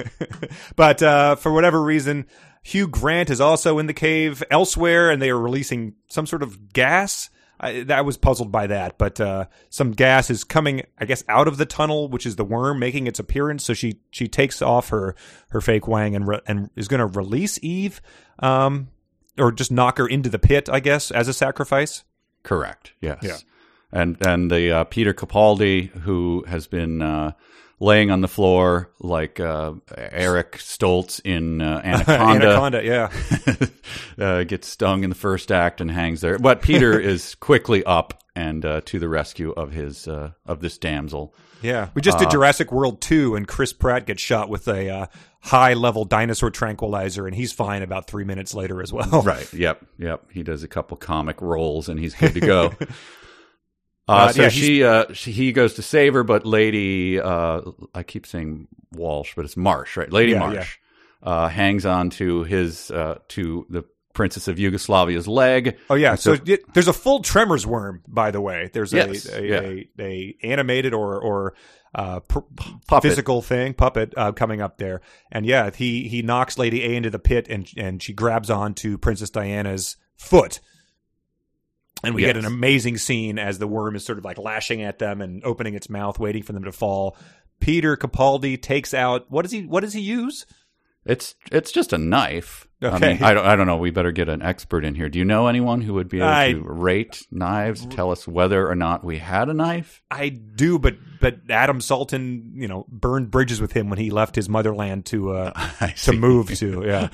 [SPEAKER 1] But uh, for whatever reason, Hugh Grant is also in the cave elsewhere, and they are releasing some sort of gas. I, I was puzzled by that, but uh, some gas is coming, I guess, out of the tunnel, which is the worm making its appearance. So she she takes off her her fake wang and re- and is going to release Eve, um, or just knock her into the pit, I guess, as a sacrifice.
[SPEAKER 2] Correct. Yes.
[SPEAKER 1] Yeah.
[SPEAKER 2] And and the uh, Peter Capaldi, who has been uh, laying on the floor like uh, Eric Stoltz in uh, Anaconda.
[SPEAKER 1] Anaconda, yeah.
[SPEAKER 2] uh, gets stung in the first act and hangs there. But Peter is quickly up and uh, to the rescue of his uh, of this damsel.
[SPEAKER 1] Yeah, we just did Jurassic World two, and Chris Pratt gets shot with a uh, high-level dinosaur tranquilizer, and he's fine about three minutes later as well.
[SPEAKER 2] Right, yep, yep. He does a couple comic roles, and he's good to go. Uh,
[SPEAKER 1] Uh,
[SPEAKER 2] so
[SPEAKER 1] yeah,
[SPEAKER 2] she, uh, she, he goes to save her, but Lady, uh, I keep saying Walsh, but it's Marsh, right? Lady
[SPEAKER 1] Yeah,
[SPEAKER 2] Marsh uh, hangs on to his, uh, to the Princess of Yugoslavia's leg.
[SPEAKER 1] Oh yeah,
[SPEAKER 2] And
[SPEAKER 1] so, it, there's a full Tremors worm, by the way. There's a,
[SPEAKER 2] Yes,
[SPEAKER 1] a,
[SPEAKER 2] yeah.
[SPEAKER 1] a, a animated or or uh, pr-
[SPEAKER 2] Puppet.
[SPEAKER 1] physical thing, puppet uh, coming up there, and yeah, he he knocks Lady A into the pit, and and she grabs onto Princess Diana's foot. And we get
[SPEAKER 2] Yes.
[SPEAKER 1] an amazing scene as the worm is sort of like lashing at them and opening its mouth, waiting for them to fall. Peter Capaldi takes out what does he what does he use?
[SPEAKER 2] It's it's just a knife. I
[SPEAKER 1] Okay.
[SPEAKER 2] mean, I don't I don't know. We better get an expert in here. Do you know anyone who would be able
[SPEAKER 1] I-
[SPEAKER 2] to rate knives? Tell us whether or not we had a knife.
[SPEAKER 1] I do, but but Adam Salton, you know, burned bridges with him when he left his motherland to uh,
[SPEAKER 2] I
[SPEAKER 1] to
[SPEAKER 2] see.
[SPEAKER 1] move to. Yeah,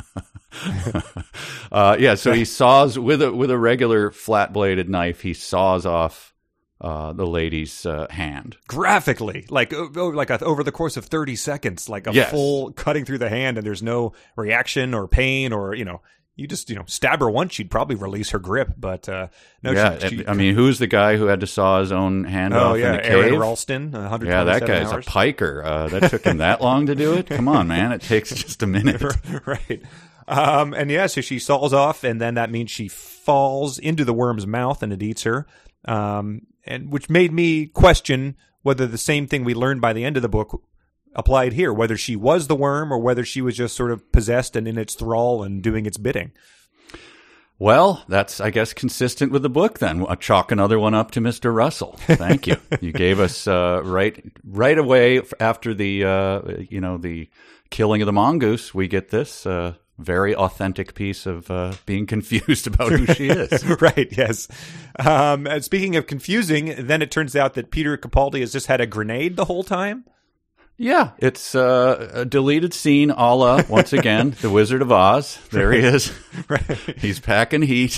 [SPEAKER 2] uh, yeah. So he saws with a with a regular flat bladed knife. He saws off uh, the lady's uh, hand.
[SPEAKER 1] graphically, like oh, oh, like a, over the course of thirty seconds, like a
[SPEAKER 2] Yes.
[SPEAKER 1] full cutting through the hand, and there's no reaction or pain or you know. You just, you know, stab her once, she'd probably release her grip. But uh, no,
[SPEAKER 2] yeah,
[SPEAKER 1] she, she,
[SPEAKER 2] I mean, who's the guy who had to saw his own hand
[SPEAKER 1] oh
[SPEAKER 2] off
[SPEAKER 1] yeah,
[SPEAKER 2] in the
[SPEAKER 1] Aaron
[SPEAKER 2] cave?
[SPEAKER 1] Ralston, one hundred
[SPEAKER 2] Yeah, that
[SPEAKER 1] twenty-seven
[SPEAKER 2] guy's
[SPEAKER 1] hours.
[SPEAKER 2] a piker. Uh, that took him that long to do it? Come on, man. It takes just a minute.
[SPEAKER 1] Right. Um, and yeah, so she saws off, and then that means she falls into the worm's mouth, and it eats her. Um, and which made me question whether the same thing we learned by the end of the book applied here, whether she was the worm or whether she was just sort of possessed and in its thrall and doing its bidding.
[SPEAKER 2] Well, that's, I guess, consistent with the book then. I'll chalk another one up to Mister Russell. Thank you. You gave us uh, right right away after the, uh, you know, the killing of the mongoose, we get this uh, very authentic piece of uh, being confused about who she is.
[SPEAKER 1] Right, yes. Um, and speaking of confusing, then it turns out that Peter Capaldi has just had a grenade the whole time.
[SPEAKER 2] Yeah, it's uh, a deleted scene a la, once again, The Wizard of Oz. There he is.
[SPEAKER 1] Right.
[SPEAKER 2] He's packing heat.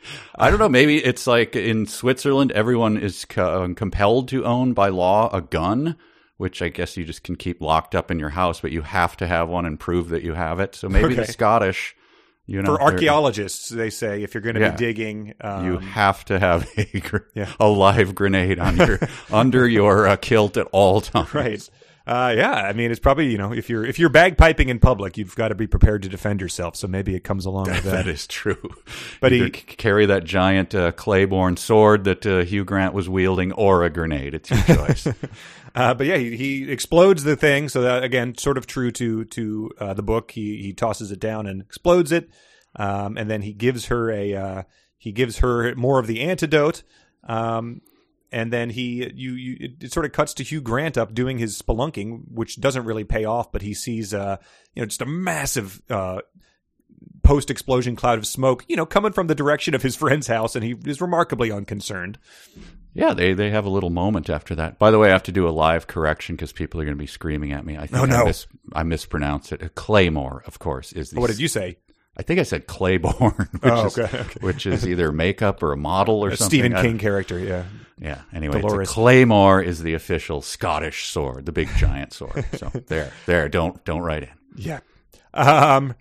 [SPEAKER 2] I don't know, maybe it's like in Switzerland, everyone is co- compelled to own by law a gun, which I guess you just can keep locked up in your house, but you have to have one and prove that you have it. So maybe
[SPEAKER 1] Okay.
[SPEAKER 2] the Scottish, you know.
[SPEAKER 1] For archaeologists, they say, if you're going to
[SPEAKER 2] Yeah.
[SPEAKER 1] be digging... Um,
[SPEAKER 2] You have to have a, gr-
[SPEAKER 1] Yeah.
[SPEAKER 2] a live grenade on your, under your uh, kilt at all times.
[SPEAKER 1] Right. Uh, yeah, I mean, it's probably, you know, if you're if you're bagpiping in public, you've got to be prepared to defend yourself. So maybe it comes along with that.
[SPEAKER 2] That is true.
[SPEAKER 1] But
[SPEAKER 2] Either
[SPEAKER 1] he-
[SPEAKER 2] c- carry that giant uh, Claiborne sword that uh, Hugh Grant was wielding, or a grenade. It's your choice.
[SPEAKER 1] Uh, but yeah, he, he explodes the thing. So that, again, sort of true to to uh, the book. He he tosses it down and explodes it, um, and then he gives her a uh, he gives her more of the antidote. Um, And then he, you, you, it, it sort of cuts to Hugh Grant up doing his spelunking, which doesn't really pay off. But he sees, uh, you know, just a massive uh, post-explosion cloud of smoke, you know, coming from the direction of his friend's house, and he is remarkably unconcerned.
[SPEAKER 2] Yeah, they, they have a little moment after that. By the way, I have to do a live correction because people are going to be screaming at me. I think
[SPEAKER 1] Oh, no.
[SPEAKER 2] I, mis- I mispronounced it. Claymore, of course, is the.
[SPEAKER 1] What did you say?
[SPEAKER 2] I think I said Claiborne, which,
[SPEAKER 1] Oh,
[SPEAKER 2] is,
[SPEAKER 1] okay, okay.
[SPEAKER 2] which is either makeup or a model or
[SPEAKER 1] A
[SPEAKER 2] something.
[SPEAKER 1] Stephen
[SPEAKER 2] I-
[SPEAKER 1] King character, yeah.
[SPEAKER 2] Yeah. Anyway, it's a
[SPEAKER 1] Dolores.
[SPEAKER 2] Claymore is the official Scottish sword, the big giant sword. So there, there. Don't don't write in.
[SPEAKER 1] Yeah. Um,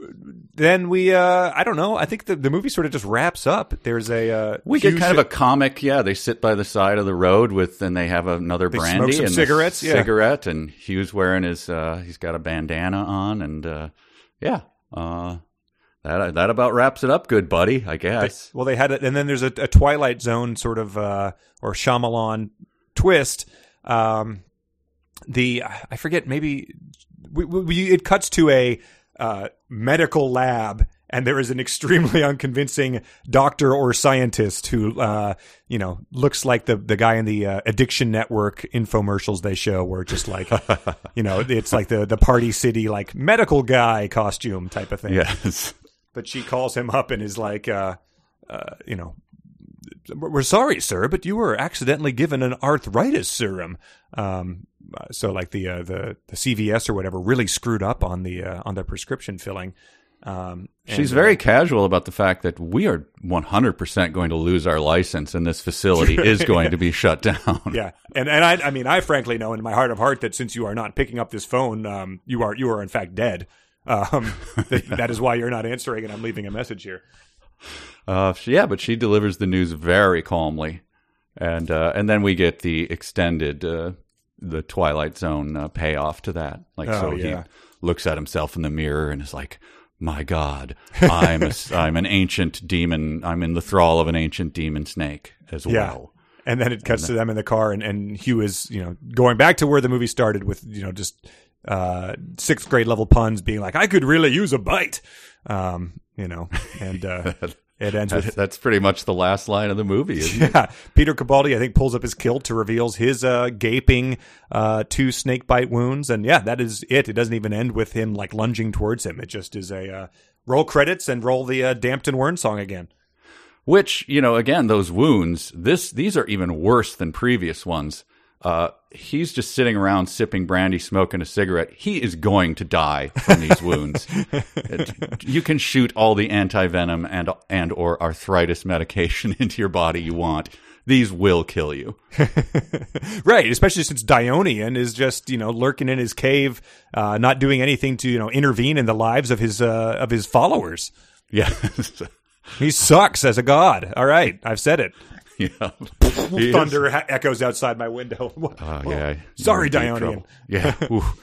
[SPEAKER 1] then we, uh, I don't know. I think the, the movie sort of just wraps up. There's a, uh,
[SPEAKER 2] We get
[SPEAKER 1] huge-
[SPEAKER 2] kind of a comic. Yeah, they sit by the side of the road with, and they have another
[SPEAKER 1] They
[SPEAKER 2] brandy
[SPEAKER 1] smoke some
[SPEAKER 2] and a
[SPEAKER 1] cigarettes, yeah.
[SPEAKER 2] cigarette, and Hugh's wearing his. Uh, he's got a bandana on, and uh, yeah. Uh, That that about wraps it up, good buddy, I guess.
[SPEAKER 1] Well, they had it, and then there's a, a Twilight Zone sort of uh, or Shyamalan twist. Um, the I forget, maybe we, we, it cuts to a uh, medical lab, and there is an extremely unconvincing doctor or scientist who, uh, you know, looks like the the guy in the uh, Addiction Network infomercials they show, where just like, you know, it's like the the Party City like medical guy costume type of thing.
[SPEAKER 2] Yes.
[SPEAKER 1] But she calls him up and is like, uh, uh, you know, we're sorry, sir, but you were accidentally given an arthritis serum. Um, so like the uh, the the C V S or whatever really screwed up on the uh, on the prescription filling. Um,
[SPEAKER 2] She's
[SPEAKER 1] and,
[SPEAKER 2] very
[SPEAKER 1] uh,
[SPEAKER 2] casual about the fact that we are one hundred percent going to lose our license and this facility is going to be shut down.
[SPEAKER 1] Yeah. And, and I, I mean, I frankly know in my heart of heart that since you are not picking up this phone, um, you are, you are in fact dead. Um, that, yeah. that is why you're not answering and I'm leaving a message here.
[SPEAKER 2] Uh, yeah, but she delivers the news very calmly. And, uh, and then we get the extended, uh, the Twilight Zone uh, payoff to that. Like,
[SPEAKER 1] oh,
[SPEAKER 2] so
[SPEAKER 1] yeah.
[SPEAKER 2] he looks at himself in the mirror and is like, my God, I'm a, I'm an ancient demon. I'm in the thrall of an ancient demon snake as
[SPEAKER 1] yeah.
[SPEAKER 2] well.
[SPEAKER 1] And then it cuts then, to them in the car, and, and Hugh is, you know, going back to where the movie started with, you know, just uh, sixth grade level puns, being like, I could really use a bite, um, you know, and uh, it ends with
[SPEAKER 2] that's pretty much the last line of the movie. Isn't
[SPEAKER 1] yeah.
[SPEAKER 2] it?
[SPEAKER 1] Peter Capaldi, I think, pulls up his kilt to reveals his uh, gaping uh, two snake bite wounds, and yeah, that is it. It doesn't even end with him like lunging towards him. It just is a uh, roll credits and roll the uh, Dampton Wern song again.
[SPEAKER 2] Which, you know, again, those wounds, this these are even worse than previous ones. Uh, he's just sitting around sipping brandy, smoking a cigarette. He is going to die from these wounds. It, you can shoot all the anti-venom and and or arthritis medication into your body you want. These will kill you.
[SPEAKER 1] Right, especially since Dionian is just, you know, lurking in his cave, uh, not doing anything to, you know, intervene in the lives of his uh, of his followers.
[SPEAKER 2] Yeah.
[SPEAKER 1] He sucks as a god. All right, I've said it.
[SPEAKER 2] Yeah.
[SPEAKER 1] Thunder ha- echoes outside my window.
[SPEAKER 2] Oh, yeah.
[SPEAKER 1] Sorry, Dionian.
[SPEAKER 2] Yeah.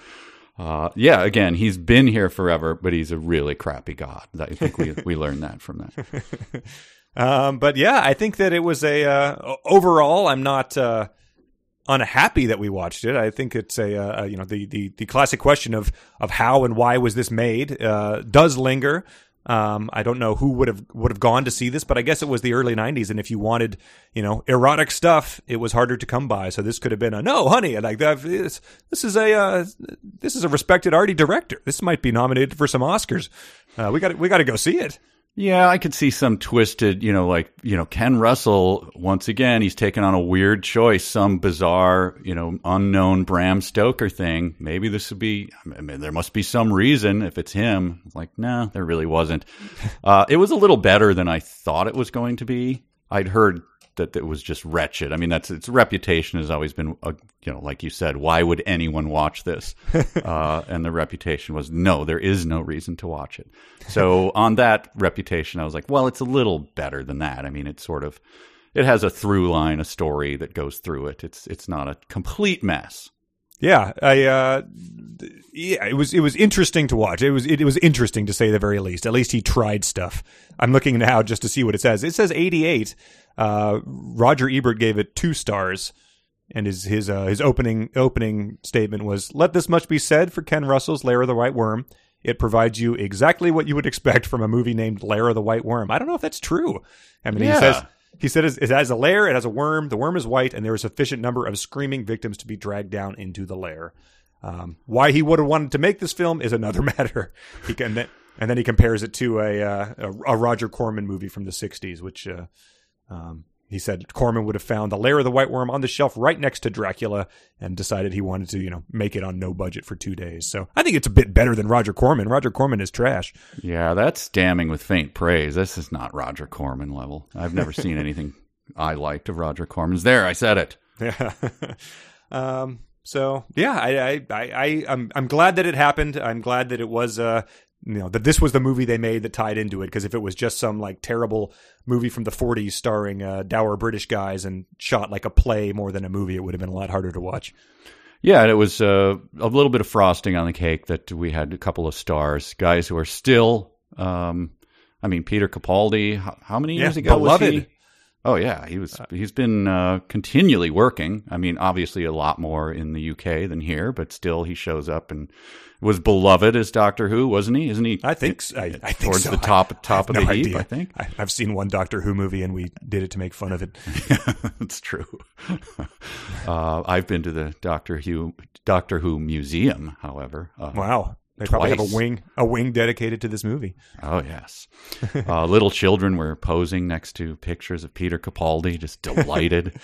[SPEAKER 2] uh, yeah, again, he's been here forever, but he's a really crappy god. I think we, we learned that from that.
[SPEAKER 1] um, but yeah, I think that it was a, uh, overall, I'm not uh, unhappy that we watched it. I think it's a, uh, you know, the, the, the classic question of, of how and why was this made uh, does linger. Um, I don't know who would have would have gone to see this, but I guess it was the early nineties, and if you wanted, you know, erotic stuff, it was harder to come by. So this could have been a no, honey, like that. This, this is a uh, this is a respected arty director. This might be nominated for some Oscars. Uh, we got we got to go see it.
[SPEAKER 2] Yeah, I could see some twisted, you know, like, you know, Ken Russell, once again, he's taken on a weird choice, some bizarre, you know, unknown Bram Stoker thing. Maybe this would be, I mean, there must be some reason if it's him. Like, no, there really wasn't. Uh, it was a little better than I thought it was going to be. I'd heard that it was just wretched. I mean, that's its reputation has always been, uh, you know, like you said, why would anyone watch this? Uh, and the reputation was, no, there is no reason to watch it. So on that reputation, I was like, well, it's a little better than that. I mean, it's sort of, it has a through line, a story that goes through it. It's it's not a complete mess.
[SPEAKER 1] Yeah, I uh, yeah, it was it was interesting to watch. It was it, it was interesting to say the very least. At least he tried stuff. I'm looking now just to see what it says. It says eighty-eight. Uh, Roger Ebert gave it two stars, and his his uh, his opening opening statement was, "Let this much be said for Ken Russell's Lair of the White Worm. It provides you exactly what you would expect from a movie named Lair of the White Worm." I don't know if that's true. I mean,
[SPEAKER 2] yeah.
[SPEAKER 1] he says. He said it has a lair, it has a worm, the worm is white, and there is a sufficient number of screaming victims to be dragged down into the lair. Um, why he would have wanted to make this film is another matter. He can, and then he compares it to a, uh, a, a Roger Corman movie from the sixties, which uh, um, he said Corman would have found the Lair of the White Worm on the shelf right next to Dracula and decided he wanted to, you know, make it on no budget for two days. So I think it's a bit better than Roger Corman. Roger Corman is trash.
[SPEAKER 2] Yeah, that's damning with faint praise. This is not Roger Corman level. I've never seen anything I liked of Roger Corman's. There, I said it.
[SPEAKER 1] Yeah. um, so yeah, I, I, I, I, I'm, I'm glad that it happened. I'm glad that it was, uh, you know, that this was the movie they made that tied into it. Because if it was just some like terrible movie from the forties starring uh, dour British guys and shot like a play more than a movie, it would have been a lot harder to watch.
[SPEAKER 2] Yeah, and it was uh, a little bit of frosting on the cake that we had a couple of stars, guys who are still, um, I mean, Peter Capaldi, how, how many years
[SPEAKER 1] yeah,
[SPEAKER 2] ago
[SPEAKER 1] beloved.
[SPEAKER 2] was he? Oh, yeah, he was, he's been uh, continually working. I mean, obviously a lot more in the U K than here, but still he shows up and was beloved as Doctor Who, wasn't he? Isn't he?
[SPEAKER 1] I think so. I, I think
[SPEAKER 2] towards
[SPEAKER 1] so.
[SPEAKER 2] the top top
[SPEAKER 1] I,
[SPEAKER 2] of
[SPEAKER 1] I
[SPEAKER 2] the
[SPEAKER 1] no
[SPEAKER 2] heap,
[SPEAKER 1] idea.
[SPEAKER 2] I think.
[SPEAKER 1] I, I've seen one Doctor Who movie, and we did it to make fun of it.
[SPEAKER 2] That's true. uh, I've been to the Doctor Who Doctor Who museum, however. Uh,
[SPEAKER 1] Wow. They probably
[SPEAKER 2] Twice.
[SPEAKER 1] have a wing, a wing dedicated to this movie.
[SPEAKER 2] Oh, yes. Uh, little children were posing next to pictures of Peter Capaldi, just delighted.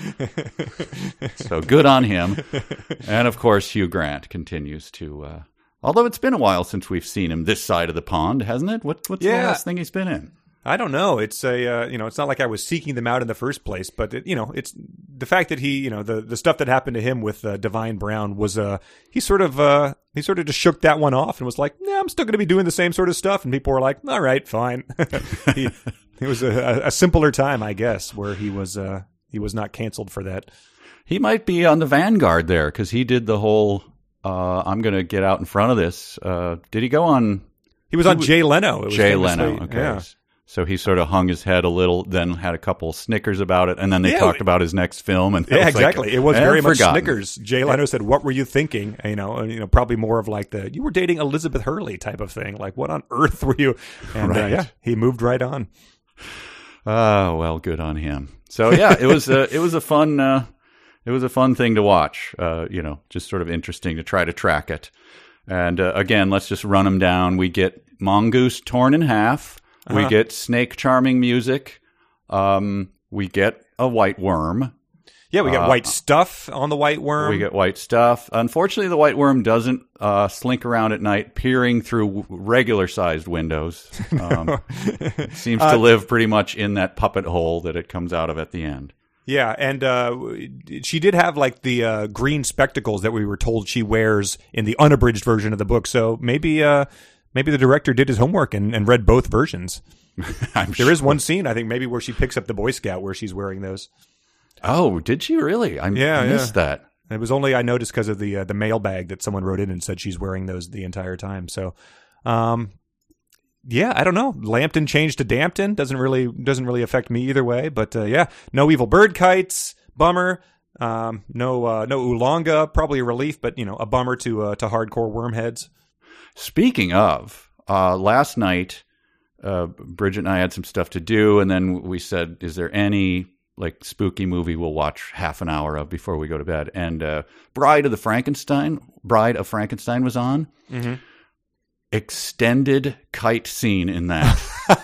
[SPEAKER 2] So good on him. And, of course, Hugh Grant continues to... Uh, although it's been a while since we've seen him this side of the pond, hasn't it? What, what's
[SPEAKER 1] Yeah.
[SPEAKER 2] the last thing he's been in?
[SPEAKER 1] I don't know. It's a uh, you know, it's not like I was seeking them out in the first place, but it, you know, it's the fact that he, you know, the, the stuff that happened to him with uh, Divine Brown was uh he sort of uh he sort of just shook that one off and was like, "Nah, I'm still going to be doing the same sort of stuff." And people were like, "All right, fine." he, it was a, a simpler time, I guess, where he was uh he was not canceled for that.
[SPEAKER 2] He might be on the vanguard there because he did the whole. Uh, I'm going to get out in front of this. Uh, did he go on?
[SPEAKER 1] He was on Jay Leno. It was
[SPEAKER 2] Jay
[SPEAKER 1] famously-
[SPEAKER 2] Leno. Okay.
[SPEAKER 1] Yeah.
[SPEAKER 2] So he sort of hung his head a little, then had a couple snickers about it, and then they
[SPEAKER 1] Yeah.
[SPEAKER 2] talked about his next film. And that
[SPEAKER 1] Yeah,
[SPEAKER 2] was like,
[SPEAKER 1] exactly. It was
[SPEAKER 2] eh,
[SPEAKER 1] very much
[SPEAKER 2] forgotten.
[SPEAKER 1] Snickers. Jay Leno said, "What were you thinking?" You know, and, you know, probably more of like the "you were dating Elizabeth Hurley" type of thing. Like, what on earth were you? And uh,
[SPEAKER 2] Right.
[SPEAKER 1] yeah, he moved right on.
[SPEAKER 2] Oh, well, good on him. So yeah, it was a, it was a fun, uh, it was a fun thing to watch. Uh, you know, just sort of interesting to try to track it. And uh, again, let's just run them down. We get Mongoose torn in half. We
[SPEAKER 1] Uh-huh.
[SPEAKER 2] get Snake Charming music. Um, we get a white worm.
[SPEAKER 1] Yeah, we got
[SPEAKER 2] Uh,
[SPEAKER 1] white stuff on the white worm.
[SPEAKER 2] We get white stuff. Unfortunately, the white worm doesn't uh, slink around at night, peering through regular-sized windows. Um, it seems to
[SPEAKER 1] Uh,
[SPEAKER 2] live pretty much in that puppet hole that it comes out of at the end.
[SPEAKER 1] Yeah, and uh, she did have like the uh, green spectacles that we were told she wears in the unabridged version of the book. So maybe uh, maybe the director did his homework and, and read both versions.
[SPEAKER 2] I'm
[SPEAKER 1] There
[SPEAKER 2] sure.
[SPEAKER 1] is one scene, I think, maybe where she picks up the Boy Scout where she's wearing those.
[SPEAKER 2] Oh, did she really? I
[SPEAKER 1] Yeah,
[SPEAKER 2] missed
[SPEAKER 1] yeah.
[SPEAKER 2] that.
[SPEAKER 1] It was only I noticed because of the uh, the mailbag that someone wrote in and said she's wearing those the entire time. So, um, yeah, I don't know. Lambton changed to Dampton doesn't really doesn't really affect me either way. But uh, yeah, no evil bird kites, bummer. Um, no uh, no Oolonga, probably a relief, but you know a bummer to uh, to hardcore wormheads.
[SPEAKER 2] Speaking of, uh, last night, uh, Bridget and I had some stuff to do, and then we said, "Is there any like spooky movie we'll watch half an hour of before we go to bed?" And uh, Bride of the Frankenstein, Bride of Frankenstein was on.
[SPEAKER 1] Mm-hmm.
[SPEAKER 2] Extended kite scene in that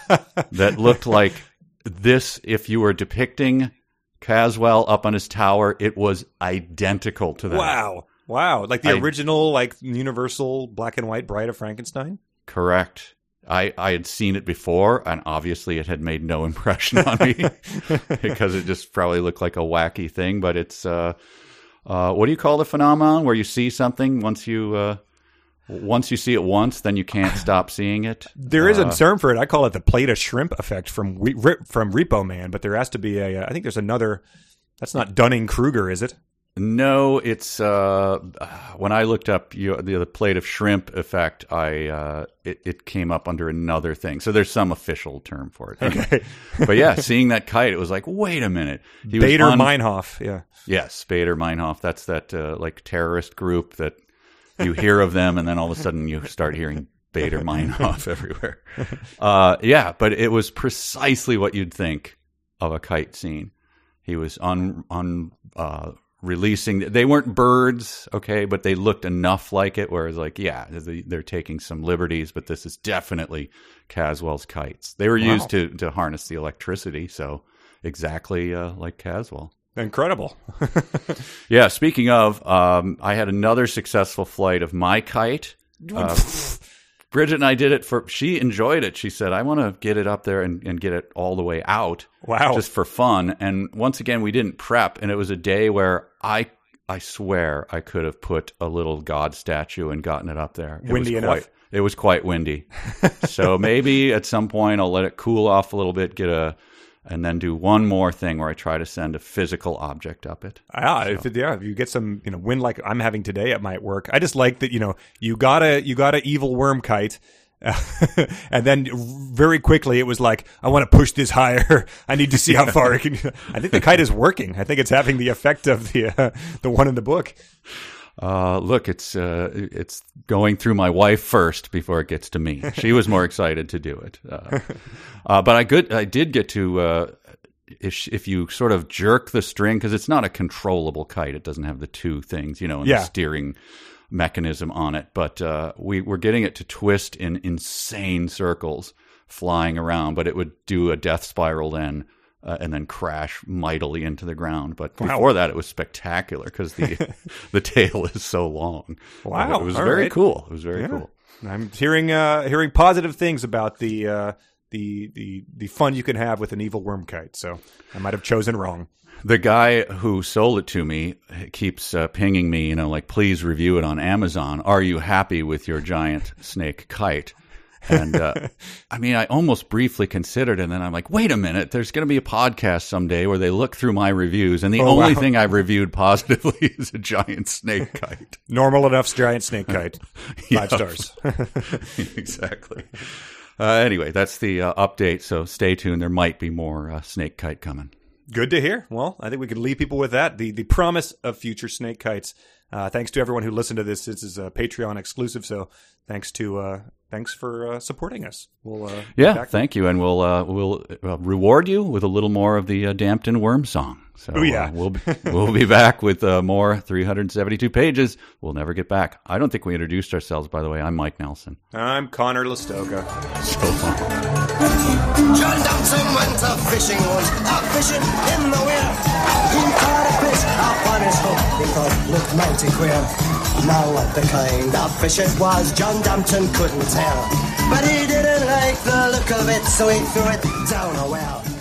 [SPEAKER 2] that looked like this. If you were depicting Caswell up on his tower, it was identical to that.
[SPEAKER 1] Wow, wow, like the
[SPEAKER 2] I-
[SPEAKER 1] original, like Universal black and white Bride of Frankenstein.
[SPEAKER 2] Correct. I, I had seen it before, and obviously it had made no impression on me because it just probably looked like a wacky thing. But it's, uh, uh, what do you call the phenomenon where you see something once you uh, once you see it once, then you can't stop seeing it?
[SPEAKER 1] There is
[SPEAKER 2] uh,
[SPEAKER 1] a term for it. I call it the plate of shrimp effect from Re- Re- from Repo Man, but there has to be a. I think there's another. That's not Dunning Kruger, is it?
[SPEAKER 2] No, it's uh, when I looked up you, the, the plate of shrimp effect, I uh, it, it came up under another thing. So there's some official term for it.
[SPEAKER 1] Okay.
[SPEAKER 2] But yeah, seeing that kite, it was like, wait a minute. He
[SPEAKER 1] Bader
[SPEAKER 2] was on,
[SPEAKER 1] Meinhof. Yeah.
[SPEAKER 2] Yes, Bader Meinhof. That's that uh, like terrorist group that you hear of them, and then all of a sudden you start hearing Bader Meinhof everywhere. Uh, yeah, but it was precisely what you'd think of a kite scene. He was on on. Uh, releasing they weren't birds, okay, but they looked enough like it where it's like, yeah, they're taking some liberties, but this is definitely Caswell's kites. They were
[SPEAKER 1] Wow.
[SPEAKER 2] used to to harness the electricity, so exactly uh, like Caswell.
[SPEAKER 1] Incredible.
[SPEAKER 2] Yeah, speaking of, um, I had another successful flight of my kite. Uh, Bridget and I did it for, she enjoyed it. She said, I want to get it up there and, and get it all the way out.
[SPEAKER 1] Wow.
[SPEAKER 2] Just for fun. And once again, we didn't prep. And it was a day where I, I swear I could have put a little God statue and gotten it up there. It
[SPEAKER 1] Windy
[SPEAKER 2] was
[SPEAKER 1] enough?
[SPEAKER 2] Quite, it was quite windy. So maybe at some point I'll let it cool off a little bit, get a, and then do one more thing where I try to send a physical object up it.
[SPEAKER 1] Yeah, if it, yeah, if you get some, you know, wind like I'm having today, it might work. I just like that, you know, you got a you got a evil worm kite, and then very quickly it was like, I want to push this higher. I need to see how far it can. I think the kite is working. I think it's having the effect of the uh, the one in the book.
[SPEAKER 2] Uh, look, it's uh, it's going through my wife first before it gets to me. She was more excited to do it. Uh, uh, but I good I did get to uh, if if you sort of jerk the string, because it's not a controllable kite. It doesn't have the two things, you know, and
[SPEAKER 1] Yeah.
[SPEAKER 2] the steering. mechanism on it, but uh, we were getting it to twist in insane circles flying around, but it would do a death spiral then uh, and then crash mightily into the ground. But
[SPEAKER 1] wow.
[SPEAKER 2] before that, it was spectacular because the the tail is so long.
[SPEAKER 1] Wow.
[SPEAKER 2] Uh, it was
[SPEAKER 1] All
[SPEAKER 2] very
[SPEAKER 1] right.
[SPEAKER 2] cool. It was very
[SPEAKER 1] Yeah.
[SPEAKER 2] cool.
[SPEAKER 1] I'm hearing uh, hearing positive things about the uh, the the the fun you can have with an evil worm kite. So I might have chosen wrong.
[SPEAKER 2] The guy who sold it to me keeps uh, pinging me, you know, like, please review it on Amazon. Are you happy with your giant snake kite? And uh, I mean, I almost briefly considered it, and then I'm like, wait a minute, there's going to be a podcast someday where they look through my reviews, and the
[SPEAKER 1] oh,
[SPEAKER 2] only
[SPEAKER 1] wow.
[SPEAKER 2] thing I've reviewed positively is a giant snake kite.
[SPEAKER 1] Normal enough's giant snake kite. Five
[SPEAKER 2] Yeah.
[SPEAKER 1] stars.
[SPEAKER 2] Exactly. Uh, anyway, that's the uh, update, so stay tuned. There might be more uh, snake kite coming.
[SPEAKER 1] Good to hear. Well, I think we can leave people with that. The the promise of future snake kites. Uh, thanks to everyone who listened to this. This is a Patreon exclusive, so thanks to uh, thanks for uh, supporting us. We'll uh,
[SPEAKER 2] Yeah,
[SPEAKER 1] back-
[SPEAKER 2] thank you, and we'll uh, we'll uh, reward you with a little more of the uh, Dampton Worm song. So
[SPEAKER 1] Oh, yeah.
[SPEAKER 2] uh, we'll we'll be back with uh, more three hundred seventy-two pages. We'll never get back. I don't think we introduced ourselves, by the way. I'm Mike Nelson.
[SPEAKER 1] I'm Connor Listoka.
[SPEAKER 2] So long.
[SPEAKER 3] John Dobson went a fishing once, a fishing in the weir. He caught a fish up on his hook because it looked mighty queer. Now what the kind of fish it was, John Dobson couldn't tell. But he didn't like the look of it, so he threw it down a well.